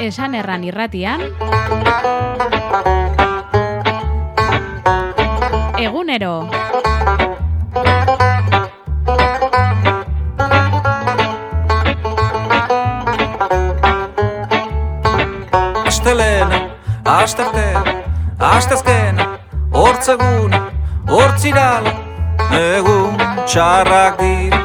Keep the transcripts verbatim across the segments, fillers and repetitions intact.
Esan erran irratian egunero. Astelena, asteartea, asteazkena, hortzegun, hortzirala, egun txarrak dira.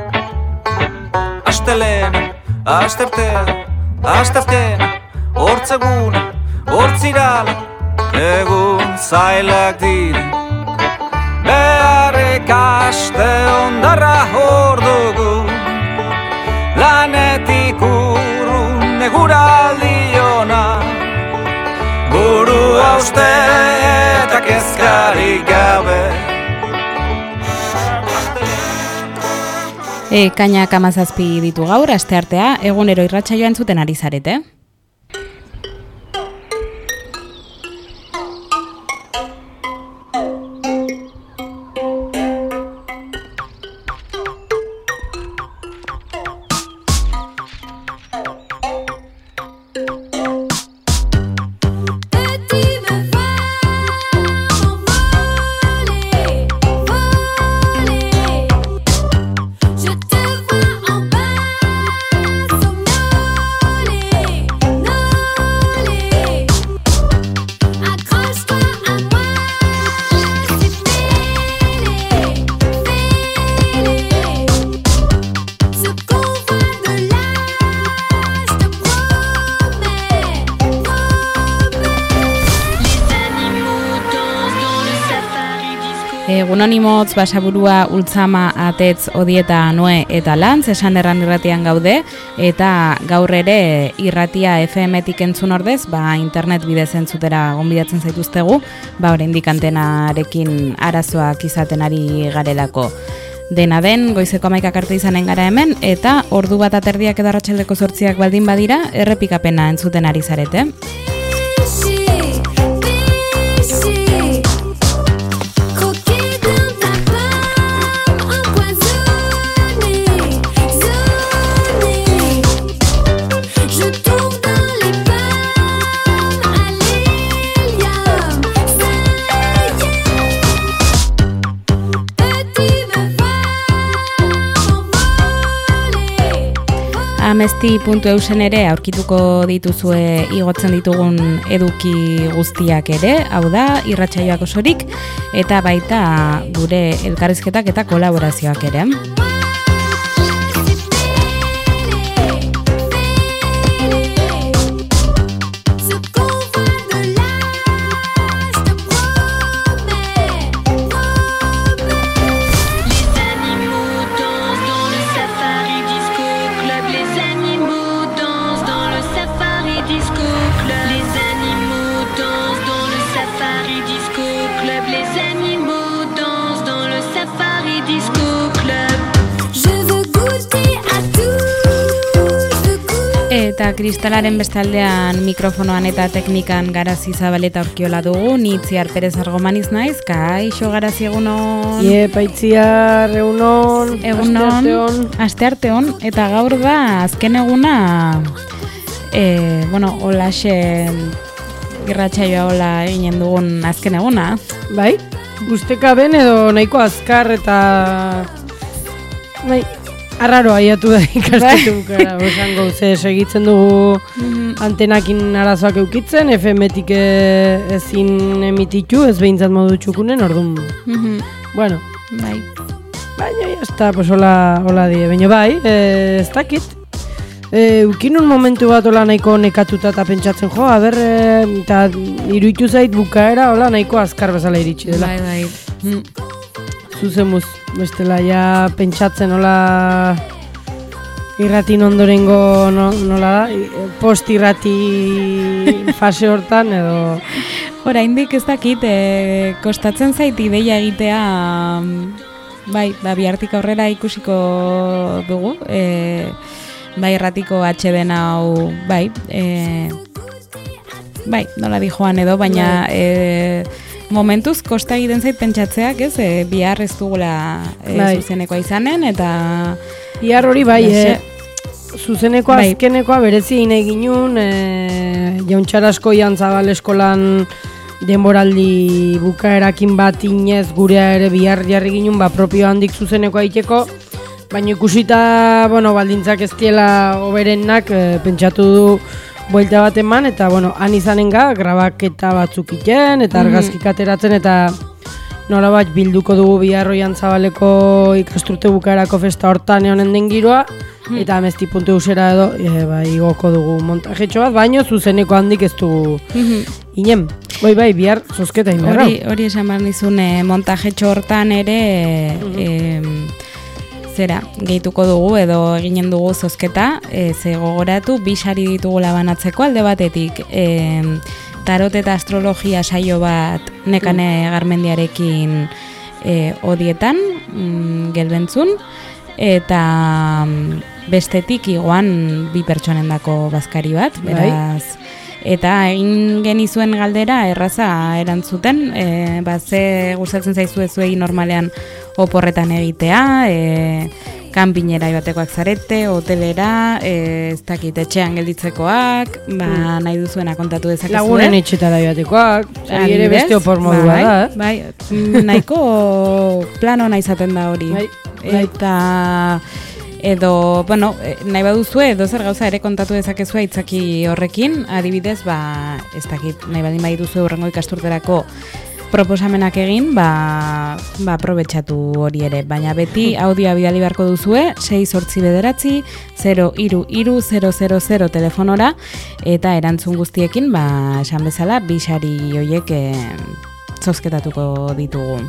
Astelena, asteartea, asteazkena, hortzegun, hortzirala, egun zailak dira. Beharrik aste ondarra hor dugu, lanetik urrun eguraldi ona, buru hauste eta kezkarik gabe. Ekainak hamazazpi ditu gaur, asteartea, egunero irratsaioa entzuten ari zarete. Egunonimotz, Basaburua, Ultzama, Atez, Odieta, Noe eta Lantz, esan erran irratian gaude, eta gaur ere irratia F M-tik entzun ordez, ba, internet bidez entzutera gonbidatzen zaituztegu, ba, oraindik antenarekin arazoak izaten ari garelako. Dena den, goizeko hamaikak arte izanen gara hemen, eta ordu bat aterdiak edo arratsaldeko zortziak baldin badira, errepikapena entzuten ari zarete. Amesti puntu eusen ere aurkituko dituzue igotzen ditugun eduki guztiak ere, hau da, irratsaioak osorik, eta baita gure elkarrizketak eta kolaborazioak ere. Eta kristalaren bestaldean mikrofonoan eta teknikan Garazi Zabaleta aurkiola dugu, ni Itziar Perez Argomaniz naiz, kaixo Garazi egunon. Iepa Itziar, egunon, egunon, astearteon, eta gaur da azken eguna, e, bueno, holaxe irratsaioa hola eginen dugun azken eguna. Bai, guzteka ben edo nahiko azkar eta... Bai, arraro aiatu da ikastetu gara, osan gauze segitzen dugu antenakin arazoak eukitzen, F M-tik ezin emititu, ez behintzat modu txukunen, orduan. Mm-hmm. Bueno, bai. Baina, jazta, pues hola, hola die, baina bai, e, ez dakit. E, ukin un momentu bat hola nahiko nekatuta eta pentsatzen jo, aber, e, eta iruditu zait bukaera hola nahiko azkar bezala iritsi dela. Bai, bai. Mm. Zuzemuz, bestela, ja pentsatzen nola irratin ondorengo no, nola da, post irrati fase hortan edo... Oraindik ez dakit, e, kostatzen zait ideia egitea, bai, ba, bihartik aurrera ikusiko dugu, e, bai, irratiko H D hau, bai, e, bai, nola di joan edo, baina... E, momentuz, kosta egiten zait pentsatzeak, ez, e, bihar ez dugula e, zuzenekoa izanen, eta... Bihar hori bai, e, zuzeneko Bai. azkenekoa berezi nahi ginun, e, jauntxarasko Iantzabal eskolan denboraldi bukaerakin bat inez gurea ere bihar jarri ginun, ba, propio handik zuzeneko aiteko, baina ikusita, bueno, baldintzak ez diela oberenak, e, pentsatu du buelta bat eman, eta, bueno, han izanenga, grabaketa batzuk iten, eta argazkik ateratzen, eta nola bat bilduko dugu bihar Oiantzabaleko ikasturte bukaerako festa hortan eonen den giroa, eta amesti puntu eusera edo, e, ba, igoko dugu montajetxo bat, baino zuzeneko handik ez dugu inen. Bai, bai, bihar zozketa inberra. Hori, hori esan behar nizun, e, montajetxo hortan ere, e, zera, gehituko dugu edo eginen dugu zozketa, e, ze gogoratu, bi sari ditugula banatzeko alde batetik, e, tarot eta astrologia saio bat Nekane Garmendiarekin e, odietan, mm, gelbentzun, eta mm, bestetik iguan bi pertsonendako bazkari bat, beraz, eta egin genizuen galdera erraza erantzuten, e, ba, ze gustatzen zaizu ez zuei normalean oporretan egitea, e, kanpinera ibatekoak zarete, hotelera, e, ez dakit etxean gelditzekoak, ba, nahi duzuena kontatu dezakezue. Lagunen etxetara ibatekoak, hori ere beste opor modua bai, da, eh? Bai, nahiko plano nahi izaten da hori. Bai, Eta edo, bueno, nahi baduzue, edo zer gauza ere kontatu dezakezue itzaki horrekin, adibidez, ba, ez dakit, nahi badin bai duzue hurrengo ikasturterako proposamenak egin, ba, ba aprobetxatu hori ere, baina beti audioa bidali beharko duzue, sei zortzi bederatzi, zero iru iru zero zero zero telefonora, eta erantzun guztiekin, ba, esan bezala, bisari hoiek e, zozketatuko ditugu.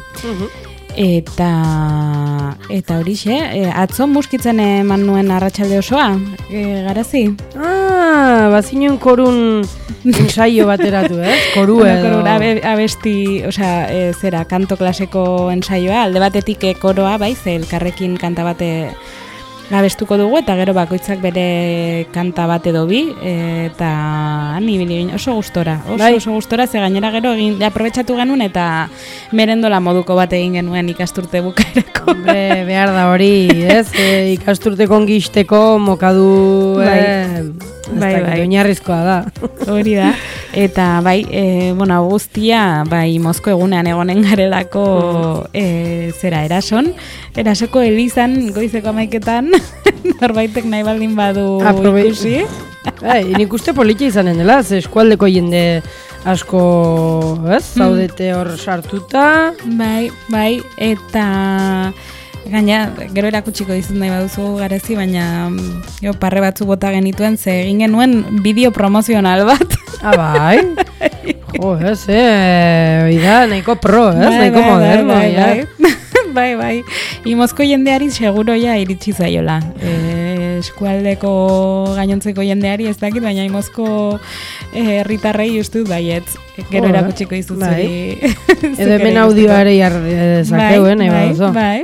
Eta eta horixe, e, atzo muskitzen eman nuen arratsalde osoa, e, garazi? Ah, bazinen korun ensaio bateratu, eh? Koru edo. Korura abesti, osea, e, zera, kanto klaseko ensaioa, alde batetik e, koroa, bai, ze elkarrekin kanta bate abestuko dugu, eta gero bakoitzak bere kanta bat edo bi, e, eta nibili oso gustora, oso, bai. oso gustora, ze gainera gero egin, aprobetxatu genuen, eta merendola moduko bat egin genuen ikasturte bukaerako. Hombre, behar da hori, ez? E, ikasturteko ongisteko mokadu, bai. eh, Bai, bai, bai. oinarrizkoa da. Hori da, eta bai, e, bueno, guztia, bai, mozko egunean egonen garelako e, zera, erason, erasoko elizan goizeko amaiketan, norbaitek nahi baldin badu Aprobe- ikusi. Bai, nik uste politia izanen dela, ze eskualdeko jende asko, ez? Zaudete hor sartuta. Bai, bai, eta gaina, gero erakutsiko dizut nahi baduzu garazi, baina jo, parre batzu bota genituen, ze egin genuen bideo promozional bat. Ah, bai? Jo, ez, eh, hoi da, nahiko pro, ez? Bai, Nahiko bai, moderno, bai, ja. bai. Bai, bai. Imozko jendeari seguro ja iritsi zaiola. E, eskualdeko gainontzeko jendeari ez dakit, baina imozko herritarrei e, ustut baietz. Gero Oh, erakutsiko dizut bai. zuri. Edo hemen audioare jarri eh, nahi bai, baduzu. bai.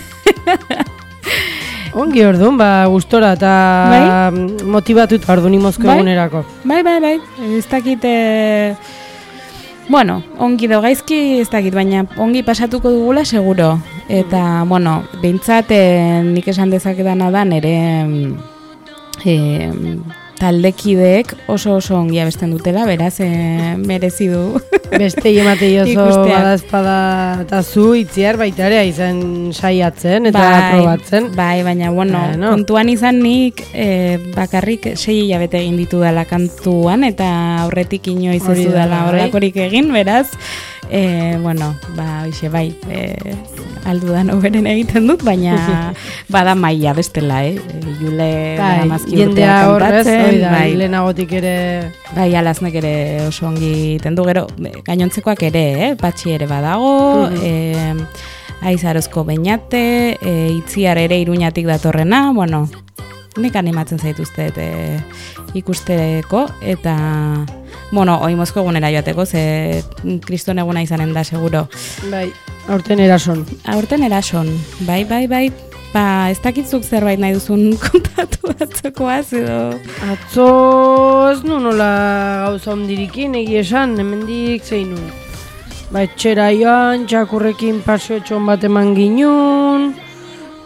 Ongi orduan, ba, gustora eta Bai? motivatuta orduan imozko Bai? egunerako. Bai, bai, bai. Ez dakit... E, bueno, ongi do gaizki ez dakit, baina ongi pasatuko dugula seguro. Eta, bueno, behintzat eh, nik esan dezakedana da nire eh, taldekideek oso oso ongi abesten dutela, beraz, eh, merezi du. Beste emate oso Ikusteak. badazpada eta zu itziar baita ere izan saiatzen eta Bai, probatzen. Bai, baina, bueno, Bueno. kontuan izan nik eh, bakarrik sei hilabete egin ditu dela kantuan, eta aurretik inoiz ez Hori da, dudala bai. horrekorik egin, beraz, eh, bueno, ba, hoxe, bai, eh, aldudan oberen egiten dut, baina bada maila bestela, eh? Jule Bai, daramazki jendea urteak horrez, kantatzen, hori da, bai. lehenagotik ere... Bai, alaznek ere oso ongi egiten du, gero gainontzekoak ere, eh? Patxi ere badago, Mhm. eh, Aizarozko Beñate, eh, Itziar ere Iruñatik datorrena, bueno, nik animatzen zaituztet eh, ikusteko, eta, bueno, oimozko egunera joateko, ze kriston eguna izanen da, seguro. Bai, aurten erason. Aurten erason, bai, bai, bai, ba, ez dakitzuk zerbait nahi duzun kontatu batzokoaz, edo... Atzo ez nu nola gauza ondirikin, egi esan, hemendik zein nun. Ba, etxera joan, txakurrekin paseo txon bat eman ginun,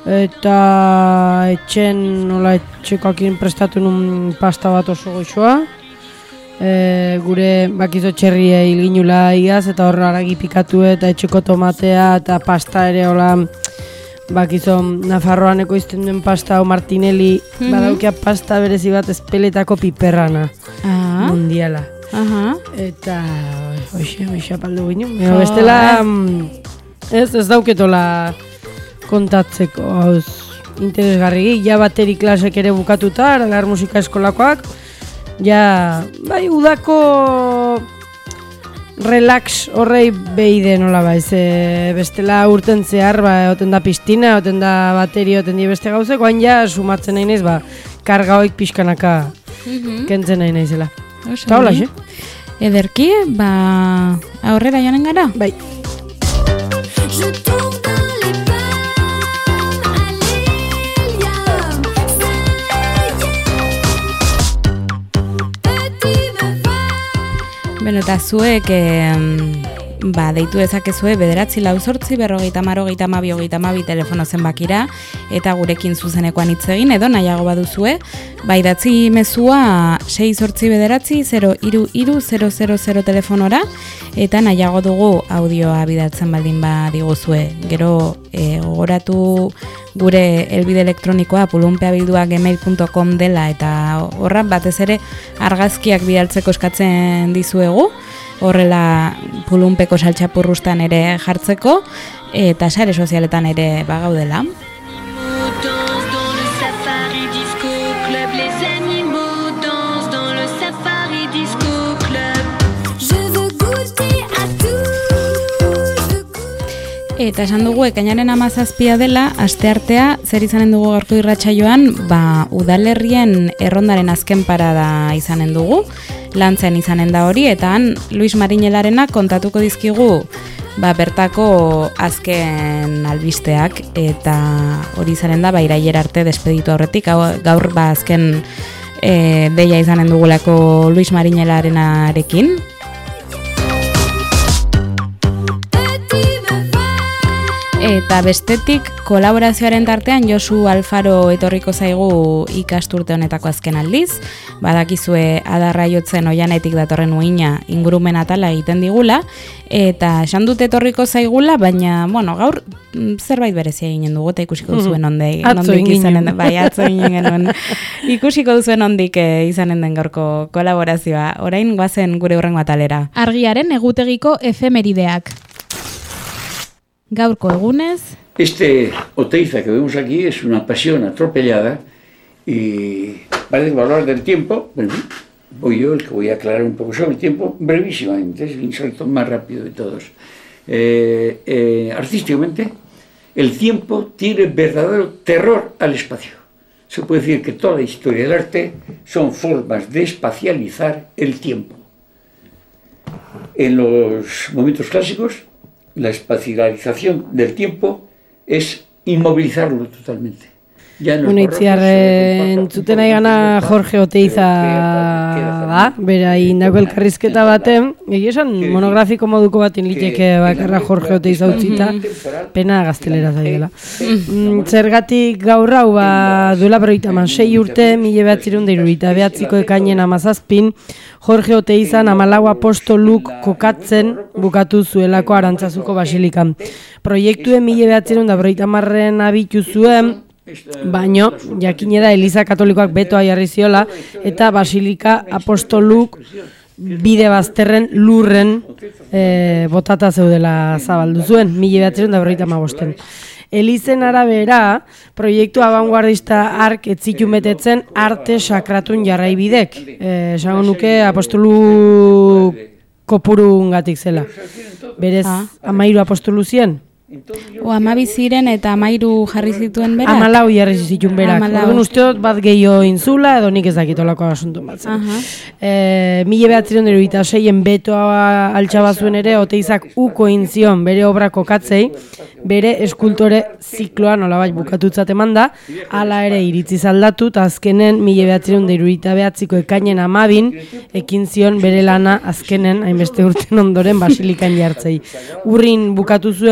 eta etxen, nola etxekoakin prestatu nun pasta bat oso goxoa. E, gure bakizo txerria hilginula igaz, eta horre aragi pikatu eta etxeko tomatea eta pasta ere hola bakizo Nafarroan ekoizten duen pasta o Martinelli mm-hmm. badaukia pasta berezi bat espeletako piperrana ah. mundiala. Aha. Eta hoxe, hoxe apaldu ginen. Oh, bestela ez, ez dauketola kontatzeko hauz interesgarri. Ja bateri klasek ere bukatuta, Aralar musika eskolakoak. Ja, bai, udako relax horrei behide nola baiz, e, bestela urten zehar, ba, oten da piztina, oten da bateri, oten di beste gauzeko, hain ja, sumatzen nahi naiz, ba, karga hoik pixkanaka mm-hmm. kentzen nahi naizela. Eta hola, xe? Ederki, ba, aurrera joanen gara? Bai. Beno, eta zuek, eh, ba, deitu dezakezue bederatzi lau zortzi, berrogeita mar, hogeita hamabi, hogeita hamabi telefono zenbakira, eta gurekin zuzenekoan hitz egin, edo nahiago baduzue, ba, idatzi mezua sei zortzi bederatzi, zero iru iru, zero zero zero telefonora, eta nahiago dugu audioa bidatzen baldin ba diguzue. Gero, eh, gogoratu gure helbide elektronikoa pulunpeabildua gmail punto com dela, eta horra batez ere argazkiak bidaltzeko eskatzen dizuegu, horrela pulunpeko saltxapurrustan ere jartzeko, eta sare sozialetan ere bagaudela. Eta esan dugu ekainaren hamazazpia dela, asteartea zer izanen dugu gaurko irratsaioan, ba, udalerrien errondaren azken parada izanen dugu, lantzen izanen da hori, eta han Luis Mariñelarena kontatuko dizkigu ba, bertako azken albisteak, eta hori izanen da, ba, irailer arte despeditu aurretik, gaur ba, azken e, deia izanen dugulako Luis Mariñelarenarekin. Eta bestetik, kolaborazioaren tartean Josu Alfaro etorriko zaigu ikasturte honetako azken aldiz. Badakizue adarra jotzen oianetik datorren uina ingurumen atala egiten digula. Eta esan dut etorriko zaigula, baina, bueno, gaur zerbait berezia eginen dugu, eta ikusiko duzuen ondik. Atzo eginen. Bai, atzo eginen genuen. Ikusiko duzuen ondik eh, izanen den gaurko kolaborazioa. Orain goazen gure hurrengo atalera. Argiaren egutegiko efemerideak. Gaurko egunez. Este Oteiza que vemos aquí es una pasión atropellada y parece que hablar del tiempo, bueno, voy yo el que voy a aclarar un poco sobre el tiempo brevísimamente, es el inserto más rápido de todos. Eh, eh, artísticamente, el tiempo tiene verdadero terror al espacio. Se puede decir que toda la historia del arte son formas de espacializar el tiempo. En los momentos clásicos, la espacialización del tiempo es inmovilizarlo totalmente. Bueno, itziar, entzuten nahi gana Jorge Oteiza da, bera indako elkarrizketa baten, egia esan monografiko moduko batin liteke bakarra Jorge Oteiza utzita, pena gaztelera zaidela. Zergatik gaur hau, ba, duela berrogeita hamasei urte, mila bederatzirehun eta hirurogeita bederatziko ekainen hamazazpin, Jorge Oteiza hamalau apostoluk kokatzen bukatu zuelako Arantzazuko basilikan. Proiektuen mila bederatzirehun eta berrogeita hamarren abitu zuen, baino, jakine da Eliza Katolikoak betoa jarri ziola, eta basilika apostoluk bide bazterren lurren e, botata zeudela zabaldu zuen, mila bederatzirehun eta berrogeita hamabosten. Elizen arabera, proiektu abanguardista ark etzitun betetzen arte sakratun jarraibidek. Esango nuke apostolu kopurungatik zela. Berez, ah. amairu apostolu zien? O amabi ziren eta amairu jarri zituen berak? Amalau jarri zituen berak. Orduan usteot bat gehiago inzula edo nik ez dakitolako asuntu bat zen. E, Mila behatziron dero eta seien betoa altxabazuen ere, Oteizak uko inzion bere obra kokatzei, bere eskultore zikloa nolabait bukatutzat eman da, hala ere iritzi zaldatu, eta azkenen mila behatziron dero eta behatziko ekainen amabin, ekin zion bere lana azkenen, hainbeste urten ondoren basilikan jartzei. Urrin bukatu zuen guzti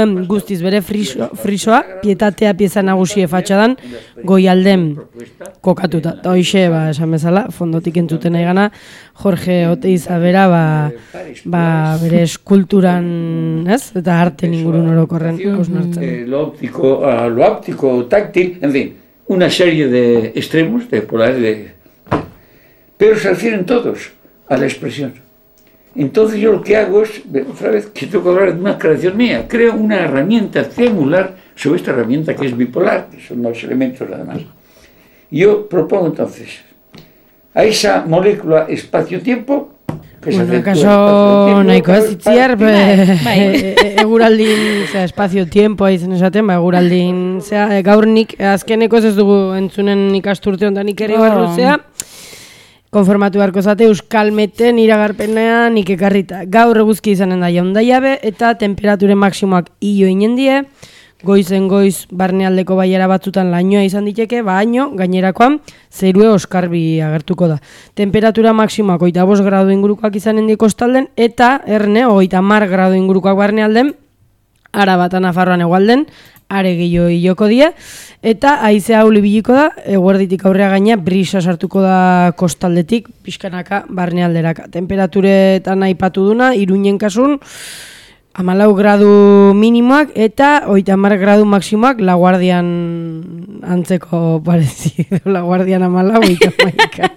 guztiz bere friso, frisoa, pietatea pieza nagusie fatxadan, goialden kokatuta. Eta hoxe, ba, esan bezala, fondotik entzuten nahi gana, Jorge Oteiza bera, ba, ba, bere eskulturan, ez? Eta arte ingurun orokorren hausnartzen. Eh, lo óptico, a lo áptico, táctil, en fin, una serie de extremos, de polares, de... pero se refieren todos a la expresión. Entonces yo lo que hago es, otra vez que tengo que hablar de una creación mía, creo una herramienta triangular sobre esta herramienta que es bipolar, que son dos elementos además. Yo propongo entonces a esa molécula espacio-tiempo, que se bueno, akaso nahiko ez itziar, eguraldin, espazio-tiempo haizen esaten, ba, eguraldin, zera, gaur nik, azkeneko ez dugu entzunen ikasturte ondan nik ere barruzea, konformatu beharko zate euskalmeten iragarpenean nik ekarrita. Gaur eguzki izanen da jaunda jabe eta temperaturen maksimoak hilo inen die, goizen goiz barnealdeko baiara batzutan lainoa izan diteke, baino gainerakoan zerue oskarbi agertuko da. Temperatura maksimoak hogeita bost gradu ingurukoak izanen die kostalden eta erne hogeita hamar gradu ingurukoak barnealden, Araba eta Nafarroan hegoalden, are gehiago hiloko die, eta haizea hau ibiliko da, eguerditik aurrea gaina brisa sartuko da kostaldetik, pixkanaka barnealderaka. Temperaturetan aipatu duna, Iruinen kasun, hamalau gradu minimoak eta hogeita hamar gradu maksimoak Laguardian antzeko parezido, Laguardian hamalau, hogeita hamaika.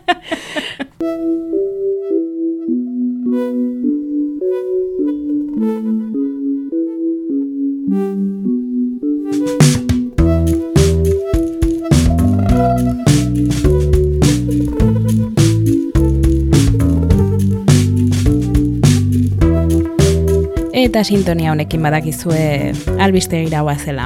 Eta sintonia honekin badakizue albistegira goazela.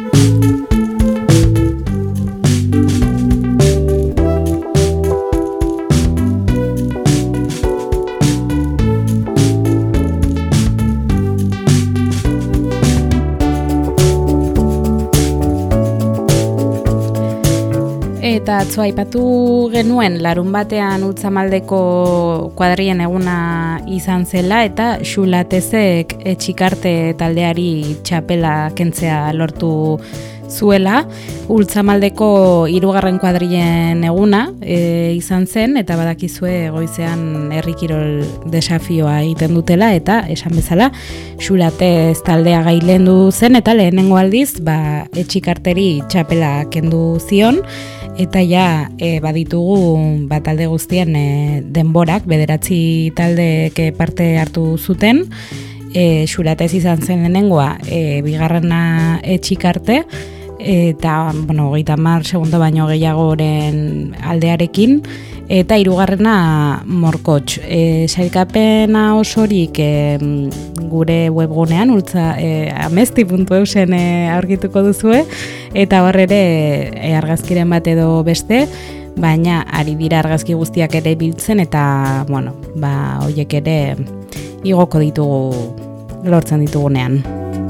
Eta atzo aipatu genuen larun batean Ultzamaldeko kuadrien eguna izan zela eta Xulatezek etxikarte taldeari txapela kentzea lortu zuela. Ultzamaldeko hirugarren kuadrien eguna e, izan zen eta badakizue goizean herri kirol desafioa egiten dutela eta esan bezala Xulatez taldea gailendu zen eta lehenengo aldiz ba, etxikarteri txapela kendu zion. Eta ja e, baditugu ba, talde guztien e, denborak, bederatzi taldeek parte hartu zuten, e, Xulatez izan zen lehenengoa, e, bigarrena etxikarte, eta bueno, hogeita hamar segundo baino gehiagoren aldearekin, eta hirugarrena Morkotx. E, sailkapena osorik e, gure webgunean ultza e, amesti puntu eusen e, aurkituko duzue, eta hor ere e, argazkiren bat edo beste, baina ari dira argazki guztiak ere biltzen eta bueno, ba hoiek ere igoko ditugu lortzen ditugunean.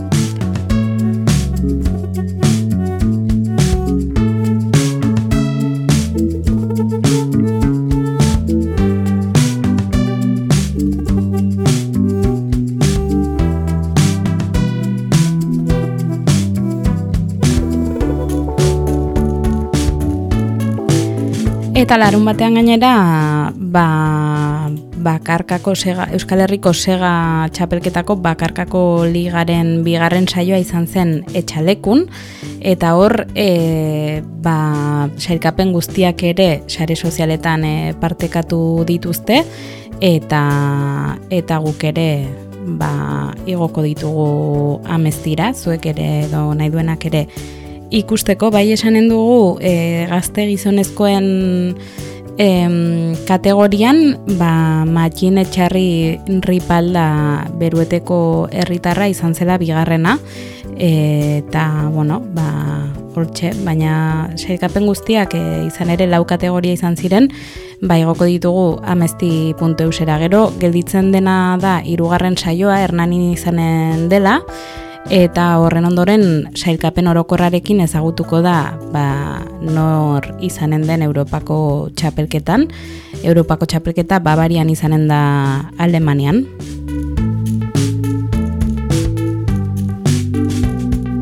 Eta larun batean gainera, ba, bakarkako sega, Euskal Herriko sega txapelketako bakarkako ligaren bigarren saioa izan zen Etxalekun, eta hor e, ba, sailkapen guztiak ere sare sozialetan e, partekatu dituzte, eta, eta guk ere ba, igoko ditugu amestira, zuek ere edo nahi duenak ere ikusteko. Bai esanen dugu e, gazte gizonezkoen em, kategorian ba, Matxin Etxarri Ripalda Berueteko herritarra izan zela bigarrena, e, eta bueno, ba, hortxe, baina sailkapen guztiak e, izan ere lau kategoria izan ziren, ba igoko ditugu amesti puntu eusera. Gero gelditzen dena da hirugarren saioa Hernanin izanen dela, eta horren ondoren sailkapen orokorrarekin ezagutuko da ba, nor izanen den Europako txapelketan. Europako txapelketa Bavarian izanen da Alemanian.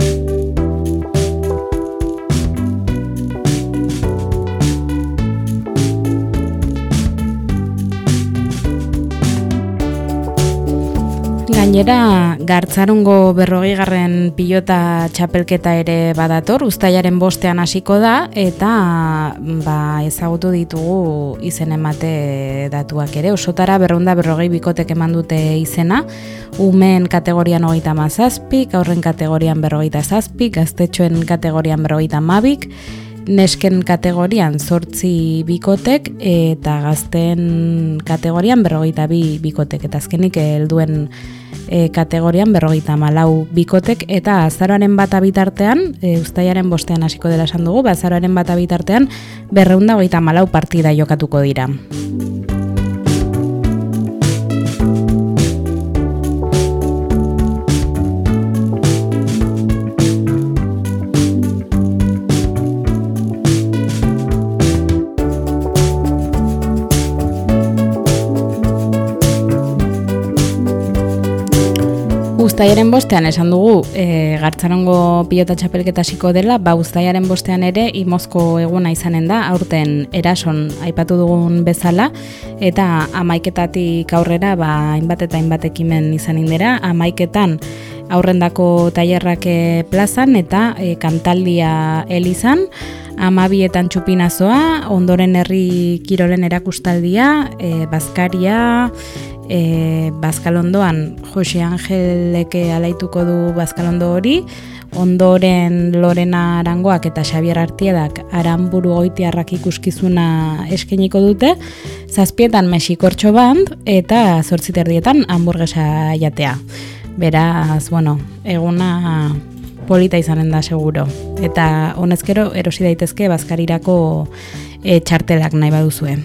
Gainera, Gartzarongo berrogeigarren pilota txapelketa ere badator, uztailaren bostean hasiko da, eta ba, ezagutu ditugu izen emate datuak ere. Osotara berrehun berrogei bikotek eman dute izena, umeen kategorian hogeita hamazazpik, haurren kategorian berrogeita zazpik, gaztetxoen kategorian berrogeita hamabik, nesken kategorian zortzi bikotek eta gazten kategorian berrogeita bi bikotek, eta azkenik helduen e, kategorian berrogeita hamalau bikotek, eta azaroaren bata bitartean, e, uztailaren bostean hasiko dela esan dugu, azaroaren bata bitartean berrehun eta hogeita hamalau partida jokatuko dira. Uztailaren bostean esan dugu e, Gartzarongo pilota txapelketa hasiko dela, ba uztailaren bostean ere Imozko eguna izanen da, aurten Erason aipatu dugun bezala, eta hamaiketatik aurrera ba hainbat eta hainbat ekimen izanen dira, hamaiketan aurrendako tailerrak plazan eta e, kantaldia elizan, hamabietan txupinazoa, ondoren herri kirolen erakustaldia, e, bazkaria, E, Bazkalondoan Jose Angeleke alaituko du Bazkalondo hori, ondoren Lorena Arangoak eta Xabier Artiedak Aranburu Goitiarrak ikuskizuna eskainiko dute, zazpietan Mexikortxo band eta zortzi terdietan hamburguesa jatea. Beraz, bueno, eguna polita izanen da seguro. Eta honezkero erosi daitezke bazkarirako e, txartelak nahi baduzue.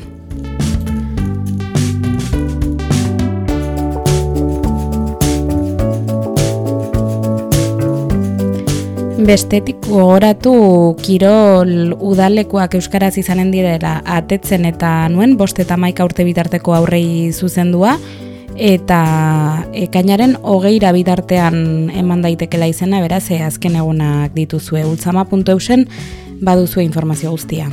Bestetik gogoratu kirol udalekuak euskaraz izanen direla atetzen eta nuen bost eta hamaika urte bitarteko aurrei zuzendua, eta ekainaren hogeira bitartean eman daitekela izena, beraz azken egunak dituzue. ultzama puntu eusen baduzue informazio guztia.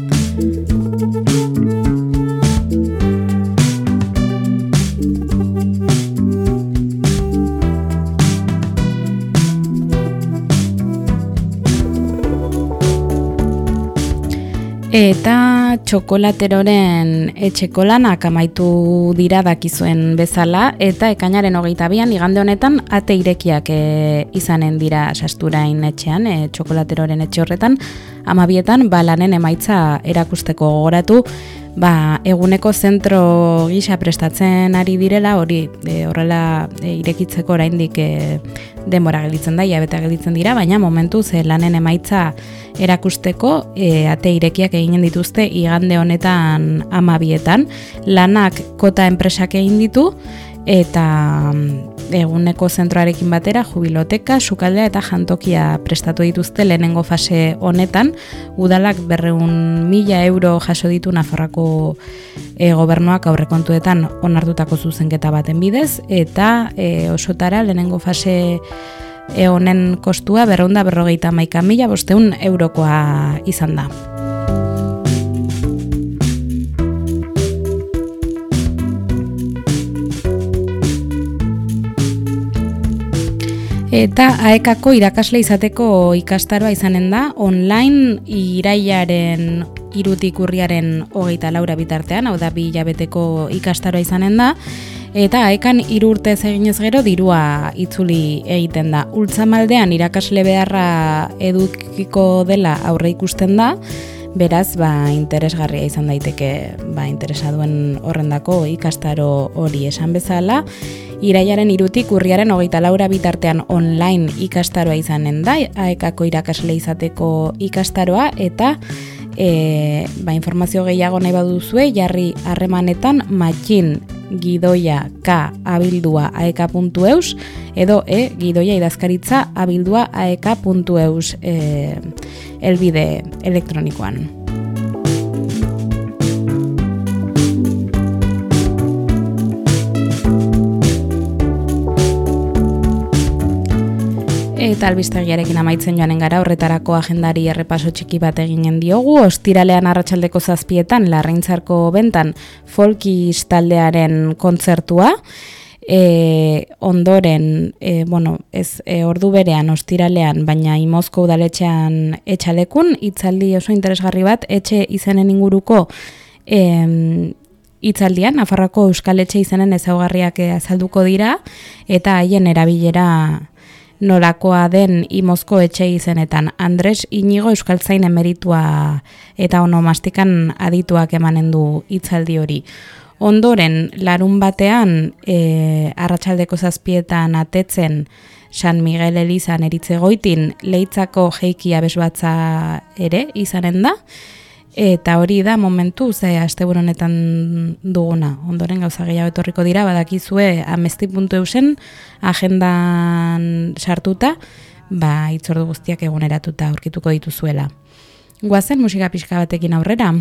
Eta txokolateroren etxeko lanak amaitu dira dakizuen bezala, eta ekainaren hogeita bian igande honetan ate irekiak e, izanen dira Sasturain etxean, e, txokolateroren etxe horretan, amabietan ba, lanen emaitza erakusteko gogoratu, ba, eguneko zentro gisa prestatzen ari direla, hori e, horrela e, irekitzeko oraindik e, denbora gelditzen da, hilabete gelditzen dira, baina momentuz e, lanen emaitza erakusteko e, ate irekiak eginen dituzte igande honetan amabietan. Lanak kota enpresak egin ditu, eta eguneko zentroarekin batera jubiloteka, sukaldea eta jantokia prestatu dituzte lehenengo fase honetan. Udalak berrehun mila euro jaso ditu Nafarroako e, gobernuak aurrekontuetan onartutako zuzenketa baten bidez, eta e, osotara lehenengo fase e, honen kostua berrehun eta berrogeita hamaika mila bostehun eurokoa izan da. Eta aekako irakasle izateko ikastaroa izanen da, online irailaren hirutik urriaren hogeita laura bitartean, hau da bi hilabeteko ikastaroa izanen da, eta aekan hiru urtez eginez gero dirua itzuli egiten da. Ultzamaldean irakasle beharra edukiko dela aurre ikusten da, beraz, ba, interesgarria izan daiteke ba, interesa duen horrendako ikastaro hori esan bezala. Irailaren hirutik urriaren hogeita laura bitartean online ikastaroa izanen da, aekako irakasle izateko ikastaroa, eta e, ba, informazio gehiago nahi baduzue, jarri harremanetan matxin gidoia k abildua aeka puntu eus edo e gidoia idazkaritza abildua aeka puntu eus e, elbide elektronikoan. Eta albistegiarekin amaitzen joanen gara, horretarako agendari errepaso txiki bat eginen diogu. Ostiralean arratsaldeko zazpietan Larraintzarko bentan Folkis taldearen kontzertua, E, ondoren, e, bueno, ez e, ordu berean, ostiralean, baina Imozko udaletxean etxalekun, hitzaldi oso interesgarri bat, etxe izanen inguruko e, hitzaldian, Nafarroako Euskal Etxe izenen ezaugarriak azalduko dira, eta haien erabilera nolakoa den Imozko etxe izenetan. Andres Inigo euskaltzain emeritua eta onomastikan adituak emanen du hitzaldi hori. Ondoren, larun batean, e, arratsaldeko zazpietan atetzen San Miguel Elizan eritzegoitin Leitzako jeiki abesbatza ere izanen da, eta hori da momentu, ze asteburu honetan duguna. Ondoren gauza gehiago etorriko dira, badakizue amesti puntu eusen agendan sartuta, ba, hitzordu guztiak eguneratuta aurkituko dituzuela. Goazen musika pixka batekin aurrera.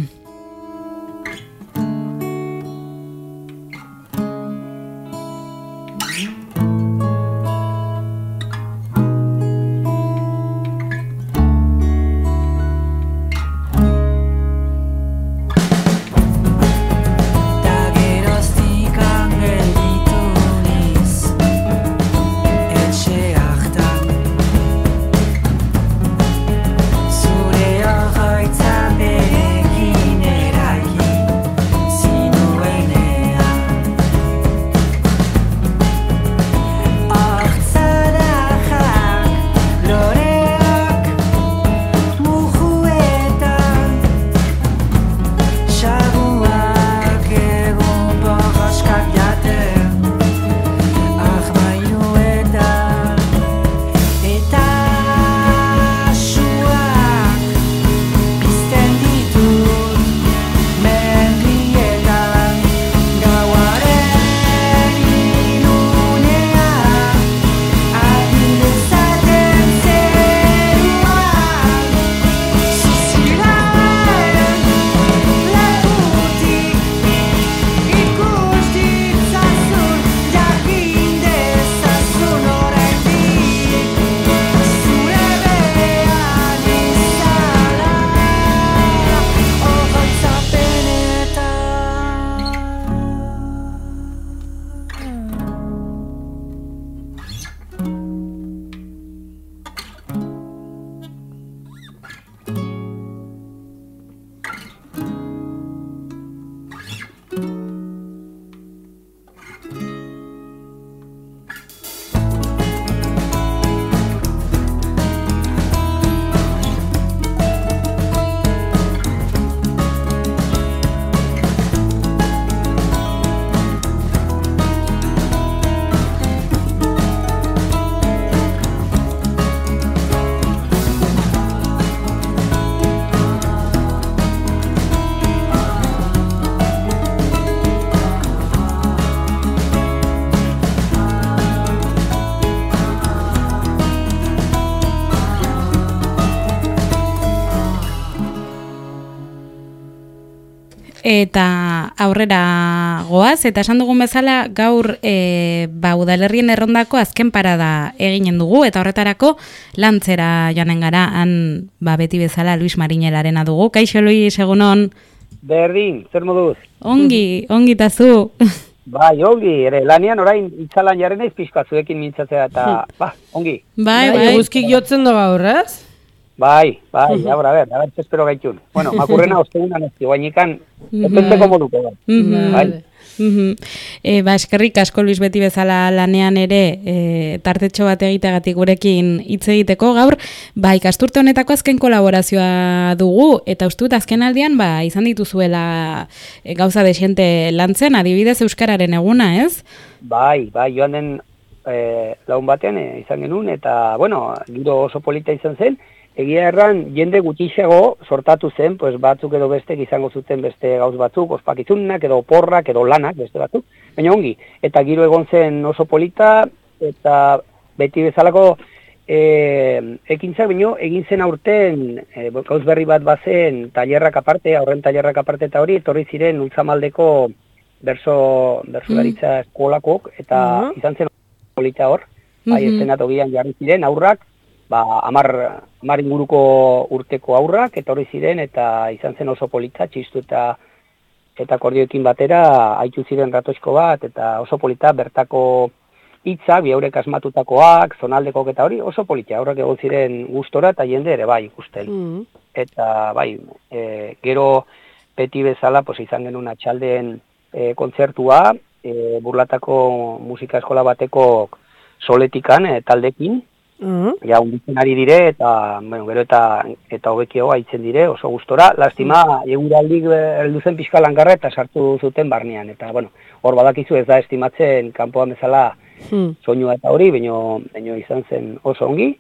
Eta aurrera goaz, eta esan dugun bezala gaur e, ba, udalerrien errondako azken parada eginen dugu, eta horretarako Lantzera joanen gara, han ba, beti bezala Luis Mariñelarena dugu. Kaixo Luis, egunon? Berdin, zer moduz? Ongi, ongi tazu. Bai, ongi, ere, lanian orain itzalan jarren eiz pixka zuekin mintzatzea, eta, ba, ongi. Bai, bai. Eguzkik jotzen dugu gaur, ez? Bai, bai, uh-huh. Abra, a ver, a ver, espero gaitun. Bueno, makurrena ostegunan ez, guainikan, epentzeko moduko, bai. Uh-huh. Bai. Uh-huh. E, ba, eskerrik asko Luis beti bezala lanean ere, e, tartetxo bat egiteagatik gurekin hitz egiteko gaur, ba, ikasturte honetako azken kolaborazioa dugu, eta ustut azken aldian, ba, izan dituzuela e, gauza desiente Lantzen, adibidez Euskararen eguna, ez? Bai, bai, joan den e, lagun batean e, izan genuen, eta, bueno, giro oso polita izan zen, egia erran, jende gutixago sortatu zen, pues batzuk edo bestek izango zuten beste gauz batzuk, ospakizunak edo porrak edo lanak beste batzuk, baina ongi, eta giro egon zen oso polita, eta beti bezalako e, ekintzak baino egin zen aurten, e, gauz berri bat bazen tailerrak aparte, aurren tailerrak aparte eta hori, etorri ziren Ultzamaldeko berso, bersodaritza mm. eskolakok, eta mm-hmm. izan zen polita hor, mm-hmm. bai eszenatogian jarri ziren aurrak, ba, amar, amar inguruko urteko aurrak, etorri ziren, eta izan zen oso polita, txistu eta eta akordioekin batera haitu ziren ratoizko bat, eta oso polita bertako hitzak, bihaurek asmatutakoak, zonaldekok eta hori, oso polita, aurrak egon ziren gustora eta jende ere bai ikusten. Mm. Eta bai, e, gero beti bezala pues, izan genuen atxaldeen e, kontzertua, e, Burlatako musika eskola bateko soletikan e, taldekin, mm. ja, unditzen ari dire, eta, bueno, gero eta eta hobekio haitzen dire, oso gustora. Lastima, mm. eguraldik heldu zen pixka langarra eta sartu zuten barnean. Eta, bueno, hor badakizu ez da estimatzen kanpoan bezala mm. soinua eta hori, baino, baino izan zen oso ongi.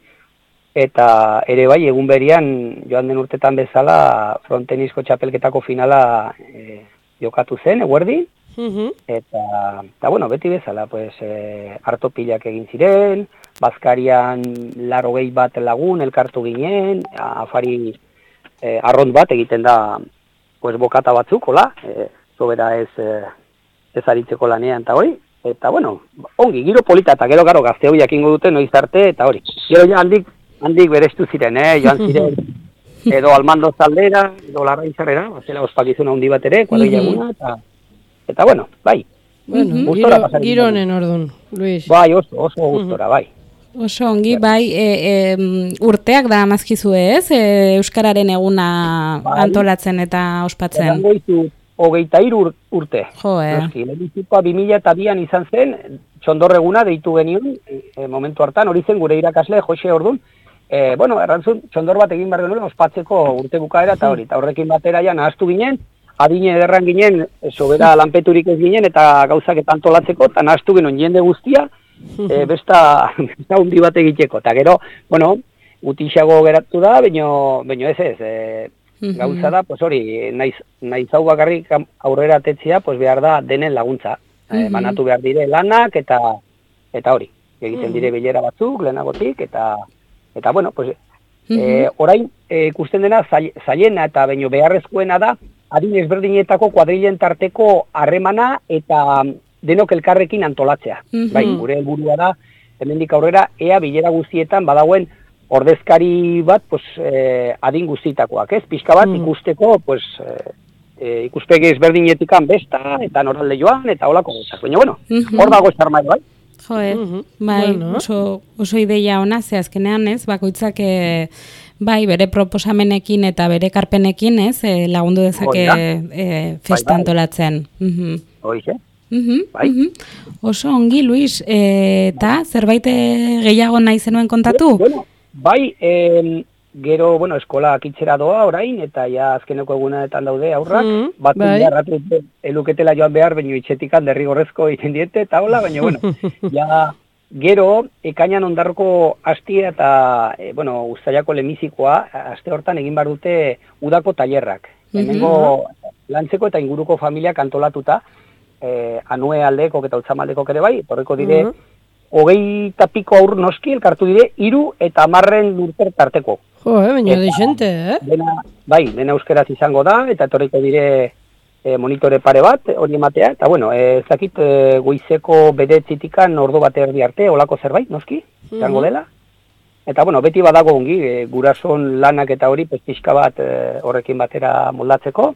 Eta ere bai, egun berian, joan den urtetan bezala, frontenizko txapelketako finala e, jokatu zen, eguerdi. Mm-hmm. Eta, eta, bueno, beti bezala, pues, e, hartopilak egin ziren, Bazkarian laro gehi bat lagun, elkartu ginen, afari e, arront bat egiten da, pues, bokata batzuk, hola, e, sobera ez, e, ez aritzeko lanean eta hori. Eta, bueno, ongi, giro polita, eta gero garo gazte hori jakingo dute, noiz arte, eta hori. Gero ja handik, handik bereztu ziren, eh? Joan ziren, edo Almando Zaldera, edo Larraizarrera, bazela ospakizuna handi bat ere, kuadrilla eguna, eta, eta, bueno, bai. Bueno, giro, giro honen orduan, Luis. Bai, oso, oso gustora, bai. Oso ongi, bai, e, e, urteak da mazkizue ez, e, Euskararen eguna bai, antolatzen eta ospatzen. Erango ditu, hogeita hiru urte. Jo, eh. Lehenbizikoa bi mila eta bian izan zen, txondorreguna deitu genion, e, momentu hartan, hori zen gure irakasle, Jose Ordun, e, bueno, errantzun, txondor bat egin behar genuen ospatzeko urte bukaera eta hori, eta horrekin batera ja nahaztu ginen, adine ederran ginen, sobera lanpeturik ez ginen, eta gauzak eta antolatzeko, eta nahaztu ginen jende guztia, e, besta, besta hundi bat egiteko, eta gero, bueno, gutixago geratu da, baino, baino ez ez, e, gauza da, pues hori, naiz, naiz hau bakarrik aurrera atetzia, pues behar da denen laguntza. Mm-hmm. E, banatu behar dire lanak eta eta hori. Egiten dire bilera batzuk, lehenagotik, eta, eta bueno, pues, mm-hmm. e, orain e, ikusten dena zailena eta baino beharrezkoena da, adin ezberdinetako kuadrilen tarteko harremana eta denok elkarrekin antolatzea. Mm-hmm. Bai, gure helburua da, hemendik aurrera, ea bilera guztietan badagoen ordezkari bat, pues, eh, adin guztietakoak, ez? Pixka bat mm. ikusteko, pues, eh, eh, ikuspegi ezberdinetikan besta, eta noralde joan, eta holako guztak. Baina, bueno, mm-hmm. hor dago esarmai, bai? Joe, mm-hmm. bai, bueno. oso, oso ideia ona, ze azkenean, ez? Bakoitzak, e, bai, bere proposamenekin eta bere karpenekin, ez? E, lagundu dezake e, festa bai, bai. antolatzen. Mm-hmm. Hoize? Mm-hmm. Bai. Mm-hmm. Oso ongi, Luis, e, eta zerbait gehiago nahi zenuen kontatu? Bueno, bai, eh, gero, bueno, eskola akitzera doa orain, eta ja azkeneko egunetan daude aurrak, mm, bat bai. Beharratu eluketela joan behar, baino itxetikan derrigorrezko egiten diete, eta hola, baina, bueno, ja, gero, ekainan ondarroko astia eta, e, bueno, Uztailako lemizikoa, aste hortan egin behar dute udako tailerrak. Mm-hmm. Hemengo lantzeko eta inguruko familiak antolatuta, eh, anue aldeko eta ultzamaldeko ere bai, horreko dire, mm-hmm. hogei eta piko aur noski elkartu dire, hiru eta hamarren urter tarteko. Jo, eh, baina deixente, eh? Dena, bai, dena euskeraz izango da, eta etorriko dire e, monitore pare bat, hori ematea, eta bueno, ez dakit e, goizeko bedetzitikan ordu bat erdi arte, olako zerbait, noski, izango dela. Eta bueno, beti badago ongi, e, gurason lanak eta hori, pizka bat e, horrekin batera moldatzeko,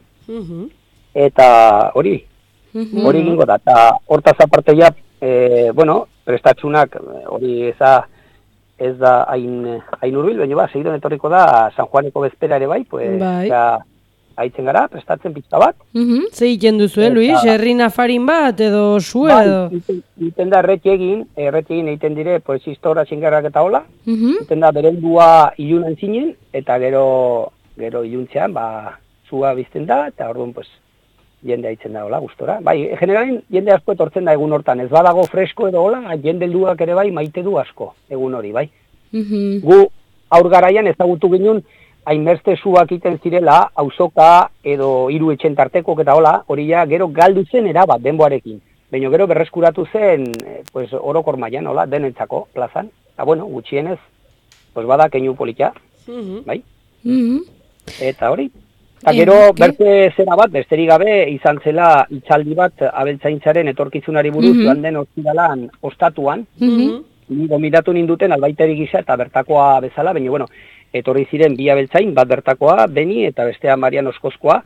eta hori, hori egingo da, eta hortaz aparte ja, e, bueno, prestatsunak hori eza ez da hain hain hurbil, baina ba, segidon etorriko da San Juaneko bezpera ere bai, pues bai. Ja, haitzen gara, prestatzen pizka bat. Mm-hmm. Ze egiten duzu, eh, Luis? Herri nafarin bat, edo zu edo? Bai, egiten da erreti egin, erreti egin egiten dire, pues histora txingarrak eta hola, mm-hmm. egiten da berendua ilunan zinen, eta gero, gero iluntzean, ba, zua bizten da, eta orduan, pues, jende haitzen da, hola, gustora. Bai, generalin, jende asko etortzen da egun hortan, ez badago fresko edo hola, jende helduak ere bai, maite du asko, egun hori, bai. Mm-hmm. Gu, aur garaian ezagutu ginen, hainbeste zuak iten zirela, auzoka edo hiru etxen tarteko eta hola, hori ja, gero galdu zen erabat, denboarekin. Baina gero berreskuratu zen, pues, orokor mailan, hola, denentzako, plazan. Eta bueno, gutxienez, pues bada keinu politia, mm-hmm. bai? Mm-hmm. Eta hori. Eta gero, eh, berte zera bat, besterik gabe, izan zela itzaldi bat abeltzaintzaren etorkizunari buruz, mm-hmm. joan den ostiralan ostatuan, mm-hmm. ni gomidatu ninduten albaiteri gisa eta bertakoa bezala, baina, bueno, etorri ziren bi abeltzain, bat bertakoa, Beni, eta bestea Marian Oskozkoa,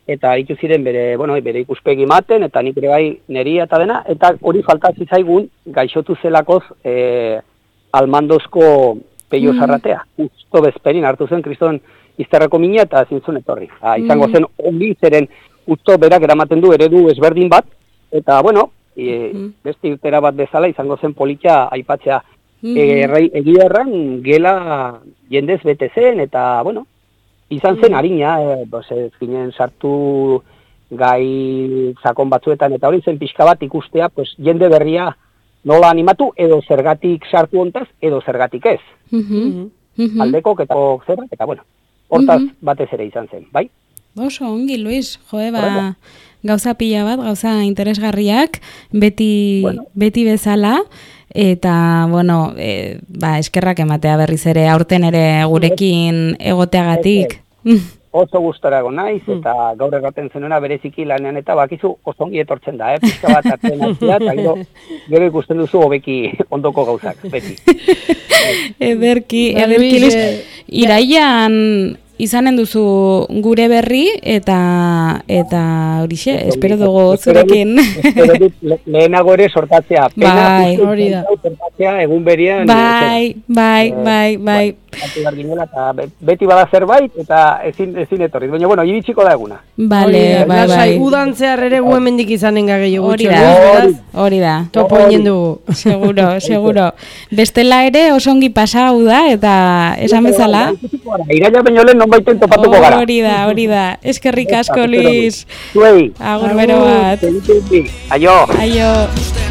eta aritu ziren bere, bueno, bere ikuspegi maten, eta nik ere bai neria eta dena, eta hori falta zitzaigun gaixotu zelakoz e, almandozko peio zarratea. Mm. Justo bezperin hartu zen kriston izterrako mina eta zintzun etorri. Ha, izango zen ongi zeren justo berak eramaten du eredu ezberdin bat, eta bueno, e, mm. beste irtera bat bezala izango zen politia aipatzea. Mm. E, egia erran gela jendez bete zen, eta bueno, izan zen harina, e, bos, ez ginen sartu gai sakon batzuetan, eta hori zen pixka bat ikustea, pues, jende berria nola animatu, edo zergatik sartu hontaz, edo zergatik ez. Mm -hmm. Aldeko, eta zerrak, eta bueno, hortaz mm -hmm. batez ere izan zen, bai? Oso, ongi, Luis, joe, ba, gauza pila bat, gauza interesgarriak, beti, bueno. beti bezala, eta, bueno, e, ba, eskerrak ematea berriz ere, aurten ere gurekin egoteagatik. Oso gustarago naiz, eta gaur erraten zenuna bereziki lanean, eta bakizu oso ongi etortzen da, eh? Pizka bat hartzen azia, eta gero, gero ikusten duzu hobeki ondoko gauzak, beti. Ederki, ederki, Luis, iraian izanen duzu gure berri, eta eta horixe, espero dugu zurekin. Espero dut lehenago ere sortatzea, pena, bai, hori da. Sortatzea egun berian. Bai, bai, bai, bai. Eta beti bada zerbait, eta ezin, ezin etorri. Baina, bueno, iritsiko da eguna. Bale, bai, bai. Udan zehar ere gu hemendik izanen gageio gutxi. Hori da, hori da. Topo inen dugu. Seguro, seguro. Bestela ere osongi pasau da, eta esan bezala. Iraila baino lehen nonbaiten topatuko gara. Hori da, hori da. Eskerrik asko, Luis. Zuei. Agur bero bat. Aio. Aio.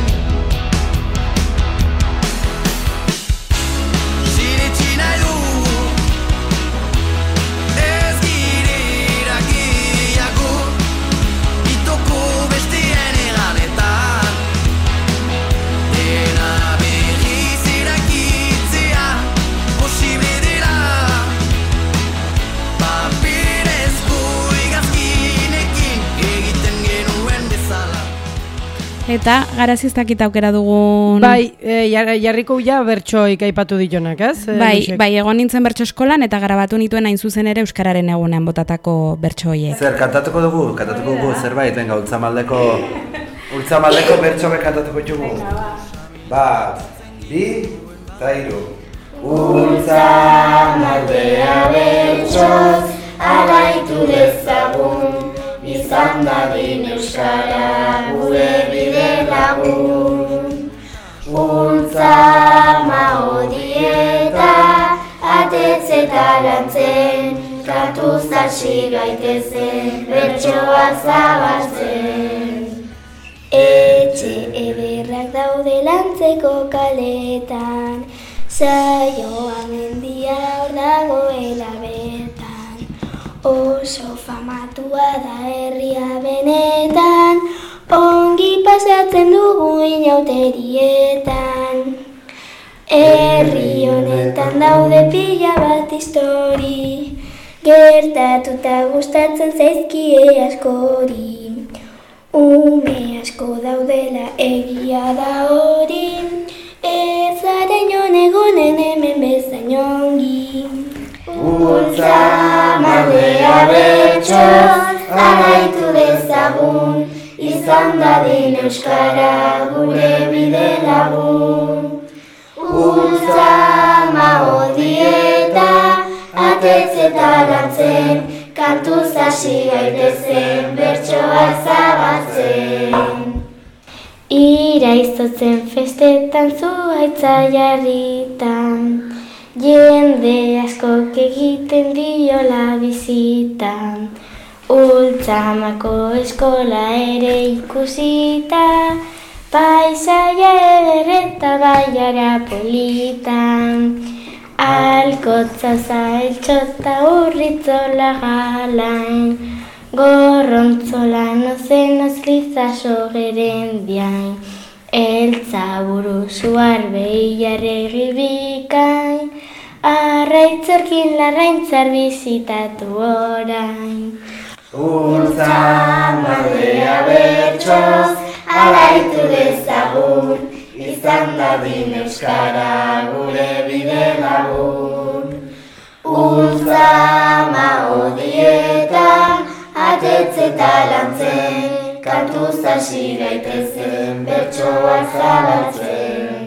Eta garaziztakita aukera dugun... Bai, e, jarriko ja bertsoik aipatu ditonak, ez? Bai, e, bai, egon nintzen bertso eskolan eta grabatu nituen hain zuzen ere Euskararen egunean botatako bertsoiek. Zer, kantatuko dugu, kantatuko dugu zerbait, venga, ultzamaldeko... Ultzamaldeko bertsoak kantatuko ditugu. Bat, bi, eta hiru. Ultzamaldea bertsoz, alaitu dezagun, izan dadin Euskara gure bide lagun. Ultzama hodieta, atetz eta lantzen, kantuz hasi gaitezen, bertsoa zabaltzen. Etxe ederrak daude lantzeko kaletan, saioa mendia hor dagoela bertan. Oso famatua da herria benetan, ongi pasatzen dugu inauterietan. Herri honetan daude pila bat histori, gertatuta gustatzen zaizkie askori. Ume asko daudela egia da hori, ez zaren egonen hemen bezain ongi. Ultzamaldea bertsoz, alaitu dezagun, izan dadin Euskara gure bide lagun. Ultzama hodieta, atetz eta lantzen, kantuz hasi gaitezen, bertsoa zabaltzen. Iraizotzen festetan zuhaitza jarritan, jende askok egiten diola bizitan, Ultzamako eskola ere ikusita, paisaia ederreta baiara politan. Alkotza zailtxota urritzola galain, gorrontzola nozen ozlizaso gerendiain, eltza buru suar behiarregi bikain, arraitzorkin larraintzar bizitatu orain. Ultzamaldea bertsoz, alaitu dezagun, izan dadin Euskara gure bide lagun. Ultzama hodieta, atetz eta lantzen, kantuz hasi gaitezen, bertsoak zabaltzen.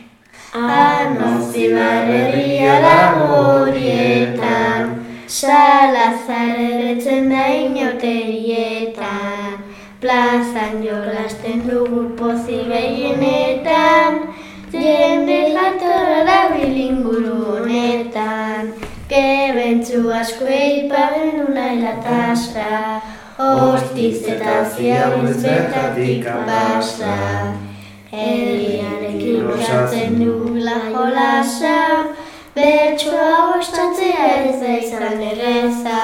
Arnozibar herria dago horietan, Salazar eretzen da inoterietan, plazan jolasten dugu pozi gehienetan, jende jatorra da bilinguru honetan, kebentzu asko eipagen unaila tasra, hostiz eta ziauz betatik basa. Herriarekin osatzen dugula jolasa, bertsoa ostatzea ez da izan erreza.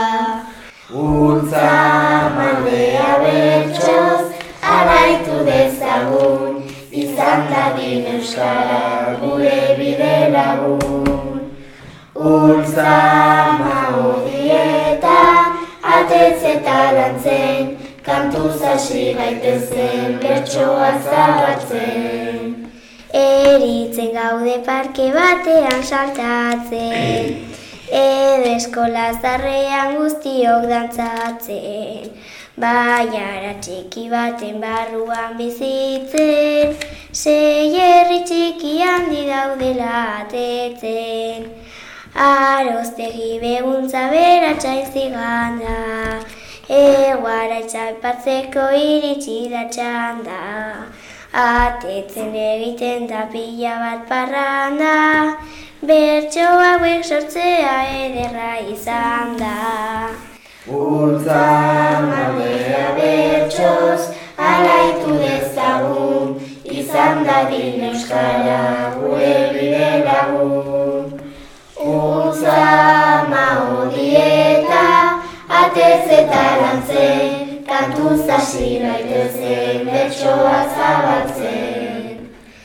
Ultza maldea bertsoz, araitu dezagun, izan dadin euskara gure bide lagun. Ultza maodieta, atetz eta lantzen, kantuz hasi gaitezen, bertsoa zabaltzen. Eritzen gaude parke batean saltatzen, edo eskolaz darrean guztiok dantzatzen, baiara txiki baten barruan bizitzen, sei herri txiki handi daudela atetzen. Aroztegi beguntza beratxain ziganda, eguara itxalpatzeko iritsi da txanda. Atetzen egiten da pila bat parranda, bertso hauek sortzea ederra izan da. Ultza maldea bertsoz, alaitu dezagun, izan dadin euskara gure bide lagun. Ultza maodieta, atez eta lantzen, kantuz hasi gaitezen, bertsoa zabaltzen.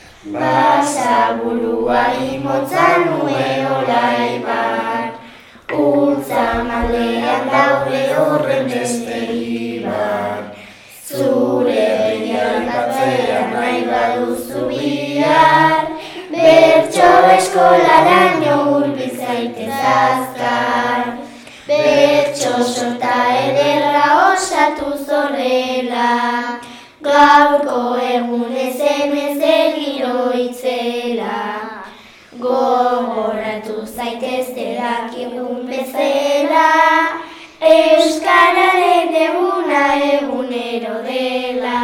Basaburua imotzan nuen olaibar, ultza maldean daude horren beste ibar. Zure begian batzean nahi baduzu bihar, bertso eskolaraino hurbil zaitez azkar. Bertso sorta ederra osatu zorrela, gaurko egunez emez egiro itzela. Gogoratu zaitezte dakigun bezala, euskararen eguna egunero dela.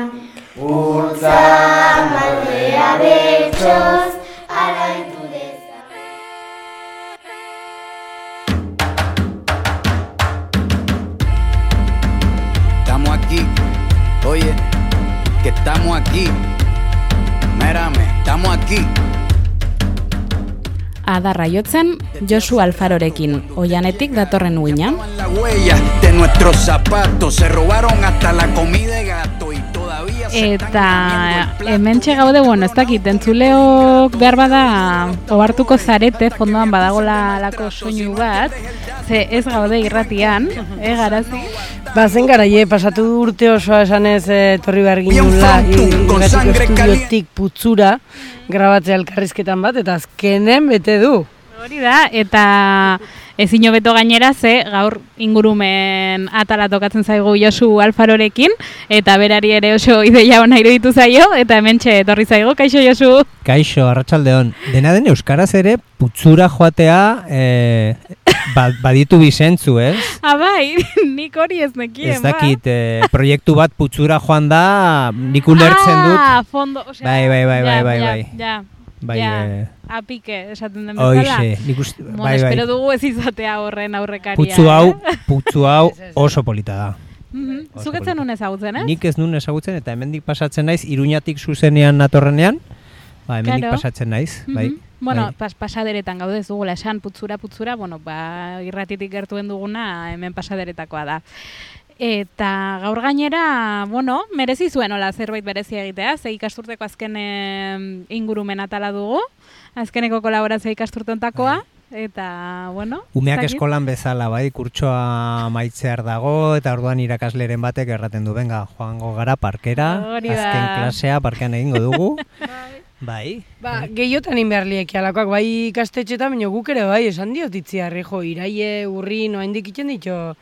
Ultza maldea bertsoz, araitu aquí, oye, que estamos aquí, mérame, estamos aquí. Adarra jotzen Josu Alfarorekin, oianetik datorren uina. La huella de nuestros zapatos, se robaron hasta la comida de gato y todavía se eta hementxe gaude, bueno, ez dakit, entzuleok behar bada ohartuko zarete, fondoan badagola lako soinu bat, ze ez gaude irratian, eh, garazi? Bazen garaie, pasatu urte osoa esanez etorri behar ginula, irratiko estudiotik putzura, grabatzea elkarrizketan bat, eta azkenen bete du. Hori da, eta ezin hobeto gainera, ze gaur ingurumen atala tokatzen zaigu Josu Alfarorekin, eta berari ere oso ideia ona iruditu zaio, eta hementxe etorri zaigu. Kaixo, Josu? Kaixo, arratsaldeon. Dena den euskaraz ere, putzura joatea eh, baditu bizentzu, ez? Ah, bai, nik hori ez nekien, ez dakit, eh, proiektu bat putzura joan da, nik ulertzen dut. Ah, fondo, osea. Bai, bai, bai, bai, bai, bai. Ja, bai, ja, eh, apike, esaten den bezala. Oixe, nik uste, bueno, bai, bai. espero dugu ez izatea horren aurrekaria. Putzu hau, putzu hau oso polita da. Mm-hmm. Zuk etzen nun ezagutzen, ez? Nik ez nun ezagutzen, eta hemendik pasatzen naiz, Iruñatik zuzenean natorrenean, ba, hemendik claro. pasatzen naiz, Mm-hmm. bai. Bueno, bai. pas, pasaderetan gaude ez dugula esan putzura, putzura, bueno, ba, irratitik gertuen duguna hemen pasaderetakoa da. Eta gaur gainera, bueno, merezi zuen hola zerbait berezia egitea, ze ikasturteko azken e, ingurumen atala dugu, azkeneko kolaborazio ikasturte hontakoa, eta, bueno... Umeak zakit? eskolan bezala, bai, kurtsoa maitzear dago, eta orduan irakasleren batek erraten du, benga, joango gara parkera, azken klasea parkean egingo dugu. Bai. Ba, gehiotan inberliek alakoak, bai ikastetxetan, baina guk ere bai, esan diot itziarri, jo, iraie, urri, noa indik itxen ditu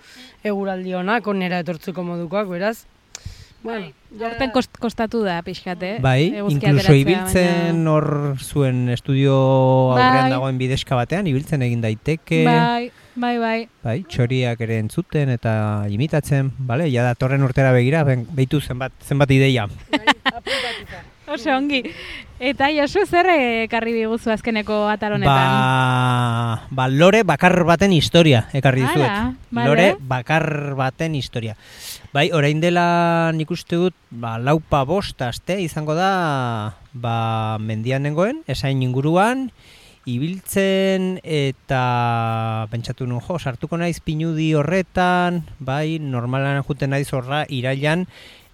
eguraldi onak, onera etortzeko modukoak, beraz. Bueno, Horten kost, kostatu da, pixkate. Bai, inkluso ibiltzen hor baina... zuen estudio aurrean bai. Dagoen bidezka batean, ibiltzen egin daiteke. Bai, bai, bai. Bai, txoriak ere entzuten eta imitatzen, bale? Ja datorren urtera begira, ben, behitu zenbat, zenbat ideia. Oso ongi. Eta Josu, zer ekarri diguzu azkeneko atal honetan? Ba, ba, lore bakar baten historia ekarri dizuet. Vale. Lore bakar baten historia. Bai, orain dela nik uste dut, ba, laupa bost aste izango da, ba, mendian nengoen, esain inguruan, ibiltzen eta pentsatu nuen, jo, sartuko naiz pinudi horretan, bai, normalan juten naiz horra irailan,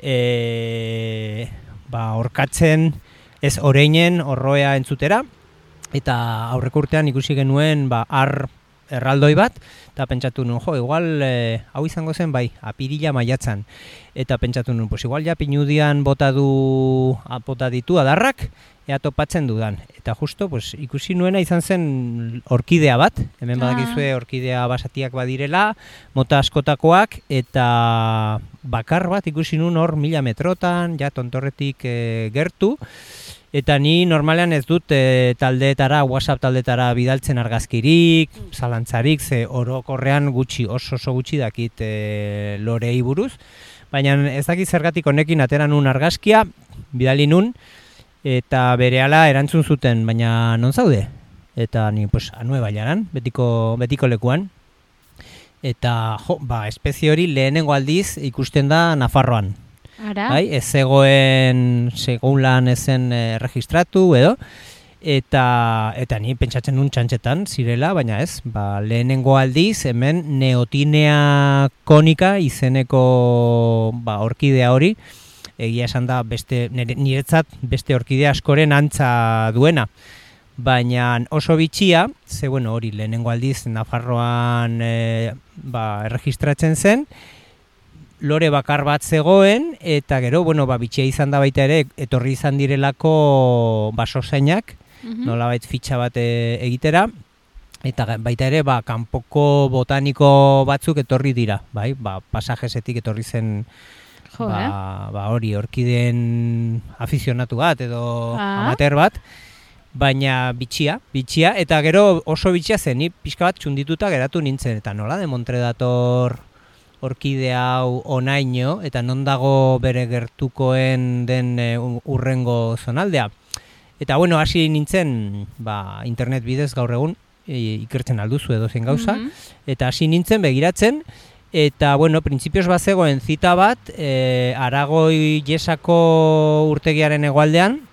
e, ba, orkatzen, ez oreinen horroea entzutera, eta aurreko urtean ikusi genuen, ba, ar erraldoi bat, eta pentsatu nuen, jo, igual, e, hau izango zen, bai, apirila maiatzan, eta pentsatu nuen, pues igual ja pinudian bota du, bota ditu adarrak, ea topatzen dudan. Eta justo, pues, ikusi nuena izan zen orkidea bat, hemen badakizue orkidea basatiak badirela, mota askotakoak, eta bakar bat ikusi nuen hor mila metrotan, ja tontorretik e, gertu, eta ni normalean ez dut e, taldeetara, WhatsApp taldeetara bidaltzen argazkirik, zalantzarik, ze orokorrean gutxi, oso oso gutxi dakit e, lorei buruz, baina ez dakit zergatik honekin atera nun argazkia, bidali nun, eta berehala erantzun zuten, baina non zaude? Eta ni, pues, Anue Bailaran, betiko, betiko lekuan. Eta, jo, ba, espezie hori lehenengo aldiz ikusten da Nafarroan. Ara? Bai, ez zegoen, segun lan ezen e, registratu edo, eta, eta ni pentsatzen nun txantxetan zirela, baina ez, ba, lehenengo aldiz hemen Neotinea konika izeneko ba, orkidea hori, egia esan da beste, niretzat beste orkidea askoren antza duena. Baina oso bitxia, ze bueno, hori lehenengo aldiz Nafarroan e, ba, erregistratzen zen, lore bakar bat zegoen, eta gero, bueno, ba, bitxia izan da baita ere, etorri izan direlako basozainak, mm-hmm. nolabait fitxa bat e, egitera, eta baita ere, ba, kanpoko botaniko batzuk etorri dira, bai, ba, pasajesetik etorri zen, Jo, ba, eh? ba, hori orkideen afizionatu bat edo ah. amateur bat, baina bitxia, bitxia, eta gero oso bitxia zen, ni pixka bat txundituta geratu nintzen, eta nola demontre dator orkide hau onaino, eta non dago bere gertukoen den e, urrengo zonaldea. Eta bueno, hasi nintzen, ba, internet bidez gaur egun, e, ikertzen alduzu edo zen gauza, mm-hmm. eta hasi nintzen begiratzen, eta, bueno, printzipioz bazegoen zita bat, e, Aragoi Jesako urtegiaren hegoaldean,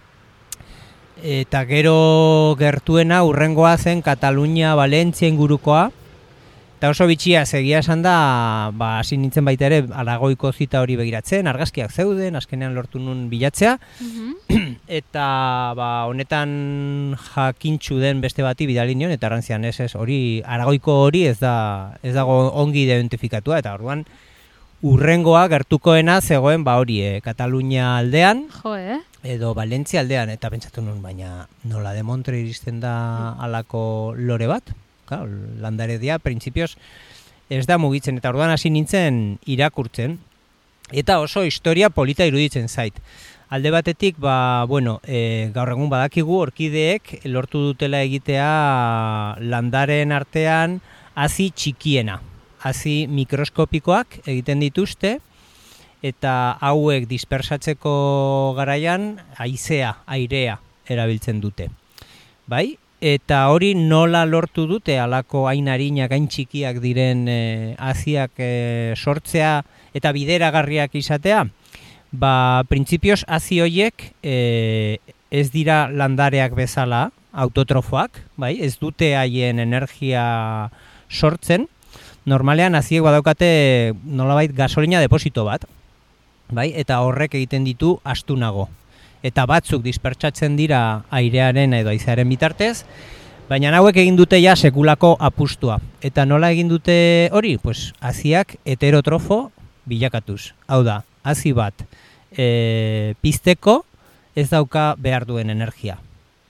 eta gero gertuena urrengoa zen Katalunia, Valentzia ingurukoa, eta oso bitxia segia esan da, ba, hasi nintzen baita ere Aragoiko zita hori begiratzen, argazkiak zeuden, azkenean lortu nun bilatzea, mm-hmm. eta ba, honetan jakintxu den beste bati bidali nion, eta arrantzian ez ez, hori, Aragoiko hori ez da, ez dago ongi identifikatua, eta orduan urrengoa gertukoena zegoen ba hori, e, Katalunia aldean, jo, eh? edo Valentzia aldean, eta pentsatu nun, baina nola demontre iristen da halako lore bat? Claro, landaredia, printzipioz, ez da mugitzen, eta orduan hasi nintzen irakurtzen, eta oso historia polita iruditzen zait. Alde batetik, ba, bueno, e, gaur egun badakigu orkideek lortu dutela egitea landaren artean hazi txikiena, hazi mikroskopikoak egiten dituzte, eta hauek dispersatzeko garaian haizea, airea erabiltzen dute. Bai? Eta hori nola lortu dute halako hain harinak, hain txikiak diren e, haziak e, sortzea eta bideragarriak izatea? Ba, printzipioz hazi horiek e, ez dira landareak bezala, autotrofoak, bai? Ez dute haien energia sortzen. Normalean haziek badaukate nolabait gasolina deposito bat, bai? Eta horrek egiten ditu astunago. Eta batzuk dispertsatzen dira airearen edo haizearen bitartez, baina hauek egin dute ja sekulako apustua. Eta nola egin dute hori? Pues haziak heterotrofo bilakatuz. Hau da, hazi bat e, pizteko ez dauka behar duen energia.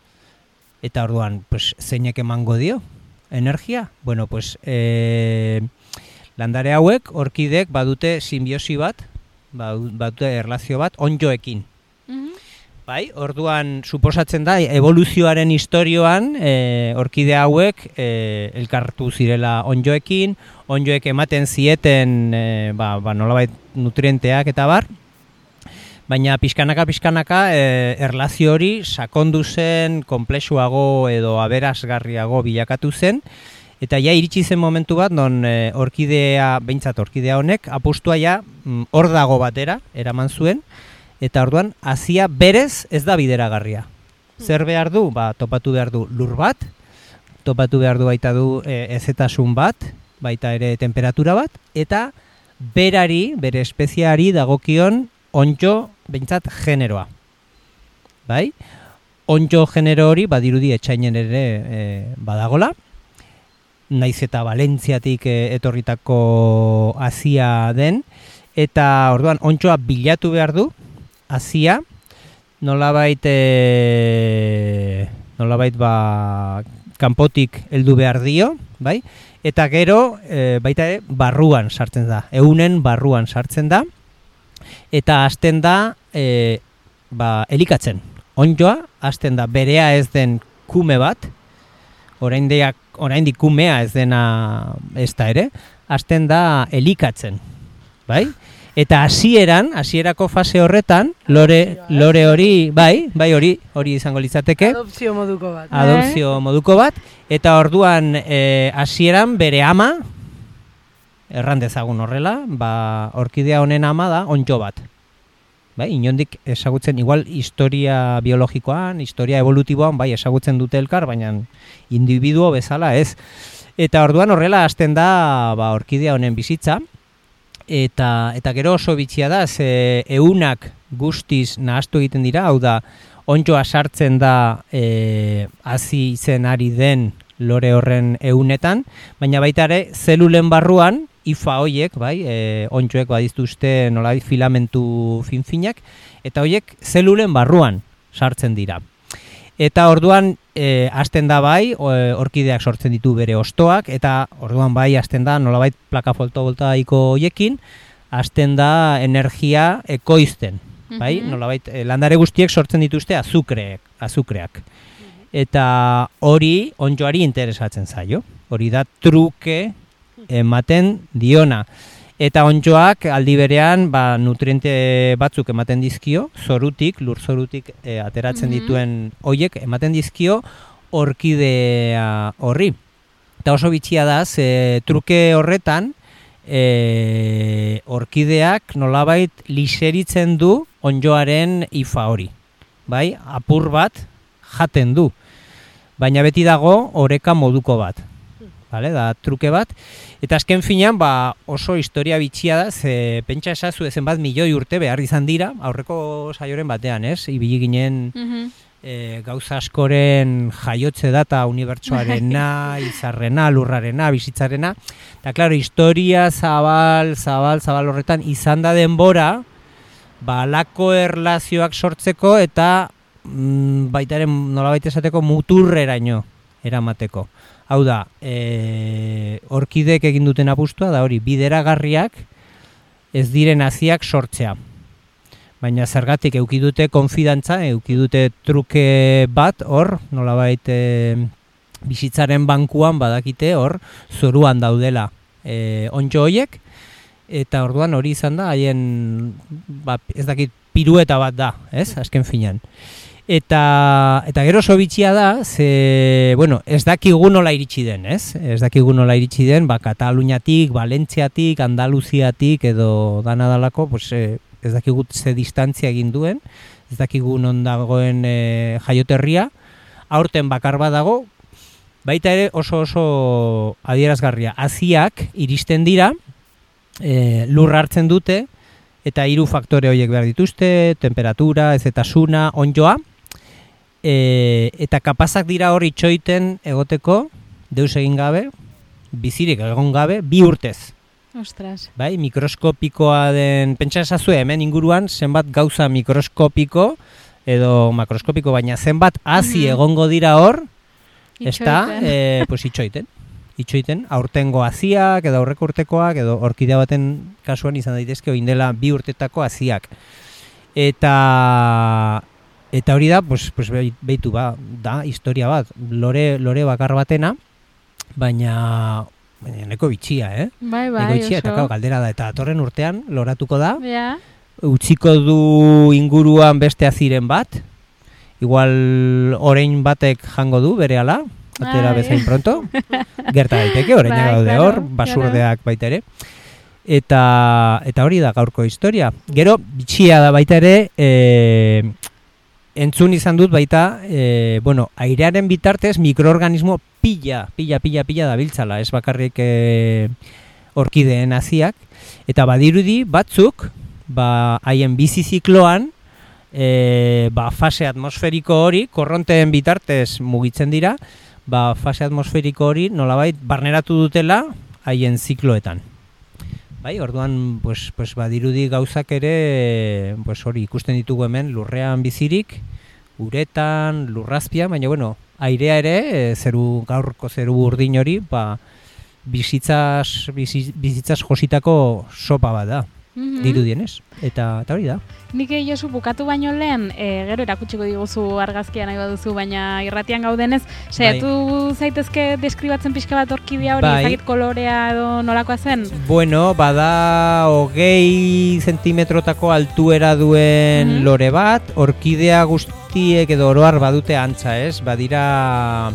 Eta orduan, pues, zeinek emango dio energia? Bueno, pues, e, Landare hauek, orkidek badute simbiosi bat, badute erlazio bat, ondjoekin. Bai, orduan suposatzen da evoluzioaren historioan e, orkide hauek e, elkartu zirela ondjoekin, ondjoek ematen zieten e, ba, ba, nolabait nutrienteak eta bar, baina pixkanaka pixkanaka e, erlazio hori sakondu zen, konplexuago edo aberasgarriago bilakatu zen, eta ja iritsi zen momentu bat non e, orkidea, behintzat orkidea honek, apustua ja hor dago batera eraman zuen. Eta orduan, hazia berez ez da bideragarria. Zer behar du? Ba, topatu behar du lur bat, topatu behar du baita du e, ezetasun bat, baita ere temperatura bat, eta berari, bere espeziari dagokion ondjo behintzat generoa. Bai? Ondjo genero hori badirudi etxainen ere e, badagola, naiz eta Valentziatik e, etorritako hazia den, eta orduan ondjoa bilatu behar du, hazia, nolabait, e, nolabait ba, kanpotik heldu behar dio, bai? Eta gero, e, baita ere, barruan sartzen da, eunen barruan sartzen da, eta hasten da, e, ba, elikatzen. Ondjoa, hasten da, berea ez den kume bat, oraindik, oraindik kumea ez dena ez da ere, hasten da elikatzen, bai? Eta hasieran, hasierako fase horretan, lore, lore hori, bai, bai hori, hori izango litzateke. Adopzio moduko bat. Adopzio moduko bat, eta orduan hasieran e, bere ama, erran dezagun horrela, ba, orkidea honen ama da ondjo bat. Bai, inondik ezagutzen, igual historia biologikoan, historia evolutiboan, bai, ezagutzen dute elkar, baina individuo bezala ez. Eta orduan horrela hasten da ba, orkidea honen bizitza, Eta, eta gero oso bitxia da, ze eunak guztiz nahastu egiten dira, hau da, ondjoa sartzen da e, hazi zen ari den lore horren eunetan, baina baita ere, zelulen barruan, ifa hoiek, bai, e, ondjoek badiztuzte nolabait filamentu finfinak, eta hoiek zelulen barruan sartzen dira. Eta orduan e, hasten da bai, orkideak sortzen ditu bere hostoak, eta orduan bai hasten da nolabait plaka fotovoltaiko hoiekin, hasten da energia ekoizten, bai? Mm-hmm. Nolabait e, landare guztiek sortzen dituzte azukreak, azukreak. Eta hori ondjoari interesatzen zaio. Hori da truke ematen diona. Eta ondjoak aldi berean ba, nutriente batzuk ematen dizkio, zorutik, lur zorutik e, ateratzen mm-hmm. dituen hoiek ematen dizkio orkidea horri. Eta oso bitxia da, ze truke horretan e, orkideak nolabait liseritzen du ondjoaren ifa hori. Bai, apur bat jaten du, baina beti dago oreka moduko bat. Vale, da truke bat, eta azken finean ba, oso historia bitxia da, ze pentsa esazu ezen bat milioi urte behar izan dira, aurreko saioren batean, ez? Ibili ginen mm-hmm. e, gauza askoren jaiotze data unibertsoarena, izarrena, lurrarena, bizitzarena, eta klaro, historia zabal, zabal, zabal horretan izan da denbora, ba, alako erlazioak sortzeko eta mm, baitaren nolabait esateko muturreraino eramateko. Hau da, e, orkidek egin duten apustua da hori bideragarriak ez diren haziak sortzea. Baina zergatik eduki dute konfidantza, eduki dute truke bat hor, nolabait e, bizitzaren bankuan badakite hor zoruan daudela e, ondjo hoiek, eta orduan hori izan da haien ba, ez dakit pirueta bat da, ez? Azken finean. Eta, eta gero oso bitxia da, ze, bueno, ez dakigu nola iritsi den, ez? Ez dakigu nola iritsi den, ba, Kataluniatik, Valentziatik, Andaluziatik edo dana dalako, pues, eh, ez dakigu ze distantzia egin duen, ez dakigu non dagoen e, jaioterria, aurten bakar bat dago, baita ere oso oso adierazgarria. Haziak iristen dira, e, lur hartzen dute, eta hiru faktore horiek behar dituzte, temperatura, ezetasuna, ondjoa, E, eta kapazak dira hor itxoiten egoteko, deus egin gabe, bizirik egon gabe, bi urtez. Ostras. Bai, mikroskopikoa den, pentsa esazu hemen inguruan, zenbat gauza mikroskopiko, edo makroskopiko, baina zenbat hazi mm-hmm. egongo dira hor, ez da, e, pues itxoiten. itxoiten, aurtengo haziak edo aurreko urtekoak edo orkidea baten kasuan izan daitezke orain dela bi urtetako haziak. Eta eta hori da, pues pues beitu ba, da historia bat, lore lore bakar batena, baina baina neko bitxia, eh? Bai, bai, neko bitxia, oso. eta claro, galdera da, eta datorren urtean loratuko da. Ja. Utziko du inguruan beste aziren bat, igual orain batek jango du berehala, atera bezain pronto, gerta daiteke, orain Bai, gaude claro, hor, basurdeak baita ere. Eta eta hori da gaurko historia. Gero, bitxia da baita ere, e, entzun izan dut baita, e, bueno, airearen bitartez mikroorganismo pila, pila, pila, pila dabiltzala, ez bakarrik e, orkideen haziak, eta badirudi batzuk, ba, haien bizi zikloan, e, ba, fase atmosferiko hori, korronteen bitartez mugitzen dira, ba, fase atmosferiko hori nolabait barneratu dutela haien zikloetan. Bai, orduan, pues, pues, badirudi gauzak ere, pues, hori ikusten ditugu hemen lurrean bizirik, uretan, lurrazpian, baina, bueno, airea ere, e, zeru, gaurko zeru urdin hori, ba, bizitzaz, bizi, bizitzaz jositako sopa bat da. Mhm. Dirudienez, eta, eta hori da. Nik Josu bukatu baino lehen, e, gero erakutsiko diguzu argazkia nahi baduzu, baina irratian gaudenez, saiatu zaitezke deskribatzen pixka bat orkidea hori, Bai. ezagit kolorea edo nolakoa zen? Bueno, bada hogei zentimetrotako altuera duen Mhm. lore bat, orkidea guztiek edo oroar badute antza, ez? Badira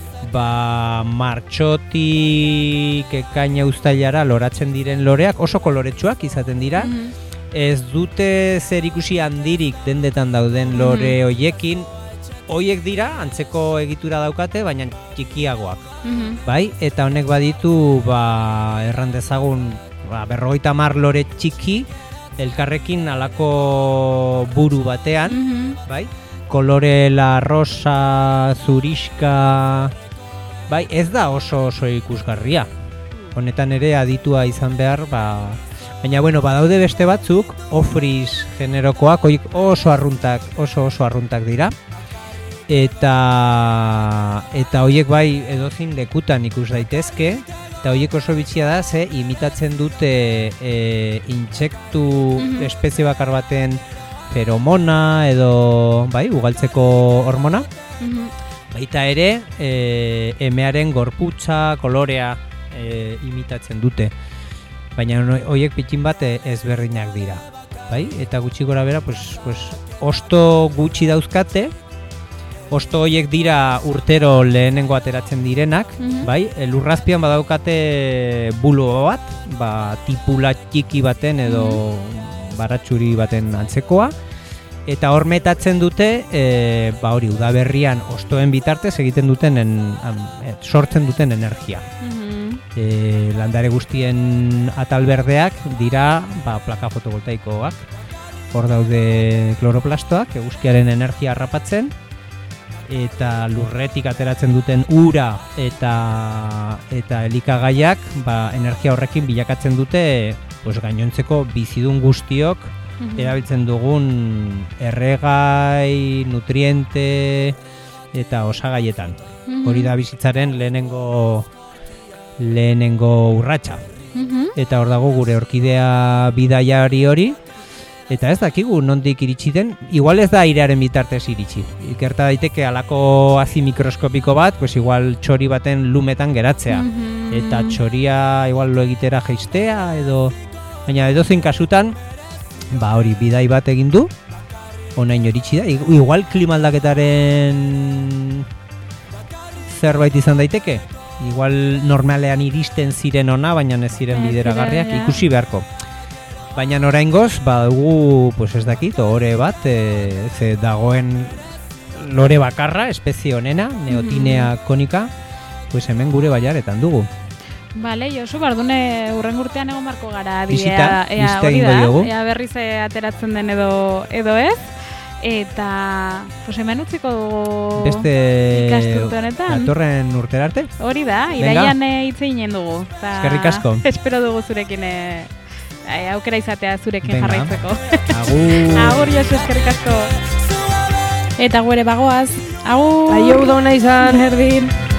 ba martxotik ekaina uztailara loratzen diren loreak oso koloretsuak izaten dira. Mhm. Ez dute zer ikusi handirik dendetan dauden lore hoiekin. Hoiek dira antzeko egitura daukate, baina txikiagoak. Mhm. Bai, eta honek baditu ba erran dezagun ba berrogeita hamar lore txiki elkarrekin halako buru batean, Mhm. bai? Kolore la rosa, zuriska. Bai, ez da oso oso ikusgarria. Honetan ere aditua izan behar, ba, baina bueno, badaude beste batzuk, ofris generokoak, horiek oso arruntak, oso oso arruntak dira. Eta eta horiek bai edozein lekutan ikus daitezke, eta horiek oso bitxia da, ze imitatzen dute e, intsektu Mhm. espezie bakar baten feromona edo bai, ugaltzeko hormona. Mhm. Baita ere, e, emearen gorputza, kolorea e, imitatzen dute. Baina horiek pitin bat ezberdinak dira. Bai? Eta gutxi gora bera, pues, pues, osto gutxi dauzkate, osto horiek dira urtero lehenengo ateratzen direnak, Mhm. bai? Lurrazpian badaukate bulo bat, ba, tipula txiki baten edo baratxuri baten antzekoa, eta hor metatzen dute, e, ba hori, udaberrian ostoen bitartez egiten duten, en, am, e, sortzen duten energia. Mhm. E, landare guztien atal berdeak dira ba, plaka fotovoltaikoak. Hor daude kloroplastoak, eguzkiaren energia harrapatzen, eta lurretik ateratzen duten ura eta eta elikagaiak ba, energia horrekin bilakatzen dute pues, gainontzeko bizidun guztiok Mhm. erabiltzen dugun erregai, nutriente eta osagaietan. Mhm. Hori da bizitzaren lehenengo lehenengo urratsa. Mhm. Eta hor dago gure orkidea bidaiari hori. Eta ez dakigu nondik iritsi den, igual ez da airearen bitartez iritsi. Ikerta daiteke halako hazi mikroskopiko bat, pues igual txori baten lumetan geratzea. Mhm. Eta txoria igual lo egitera jaistea edo... Baina edozein kasutan, ba hori bidai bat egin du, onaino iritsi da. Igual klima aldaketaren zerbait izan daiteke. Igual normalean iristen ziren ona, baina ez ziren Ez bideragarriak, ziren, ja. ikusi beharko. Baina oraingoz, badugu, pues ez dakit, ohore bat, e, ze dagoen lore bakarra, espezie honena, Neotinea konika, pues hemen gure baiaretan dugu. Bale, Josu, bardune urrengo urtean egon barko gara Bisita, bidea, ea bisita hori egingo da, diogu. ea berriz eh, ateratzen den edo edo ez. Eta, pues hemen utziko dugu Beste ikasturte honetan. datorren urtera arte. Hori da, Venga. iraian eh, hitz eginen dugu. Ta Eskerrik asko. Espero dugu zurekin eh, eh, aukera izatea zurekin Venga. jarraitzeko. Agur. Agur, Josu, eskerrik asko. Eta gure bagoaz. Agur. Aio, udona izan. Berdin.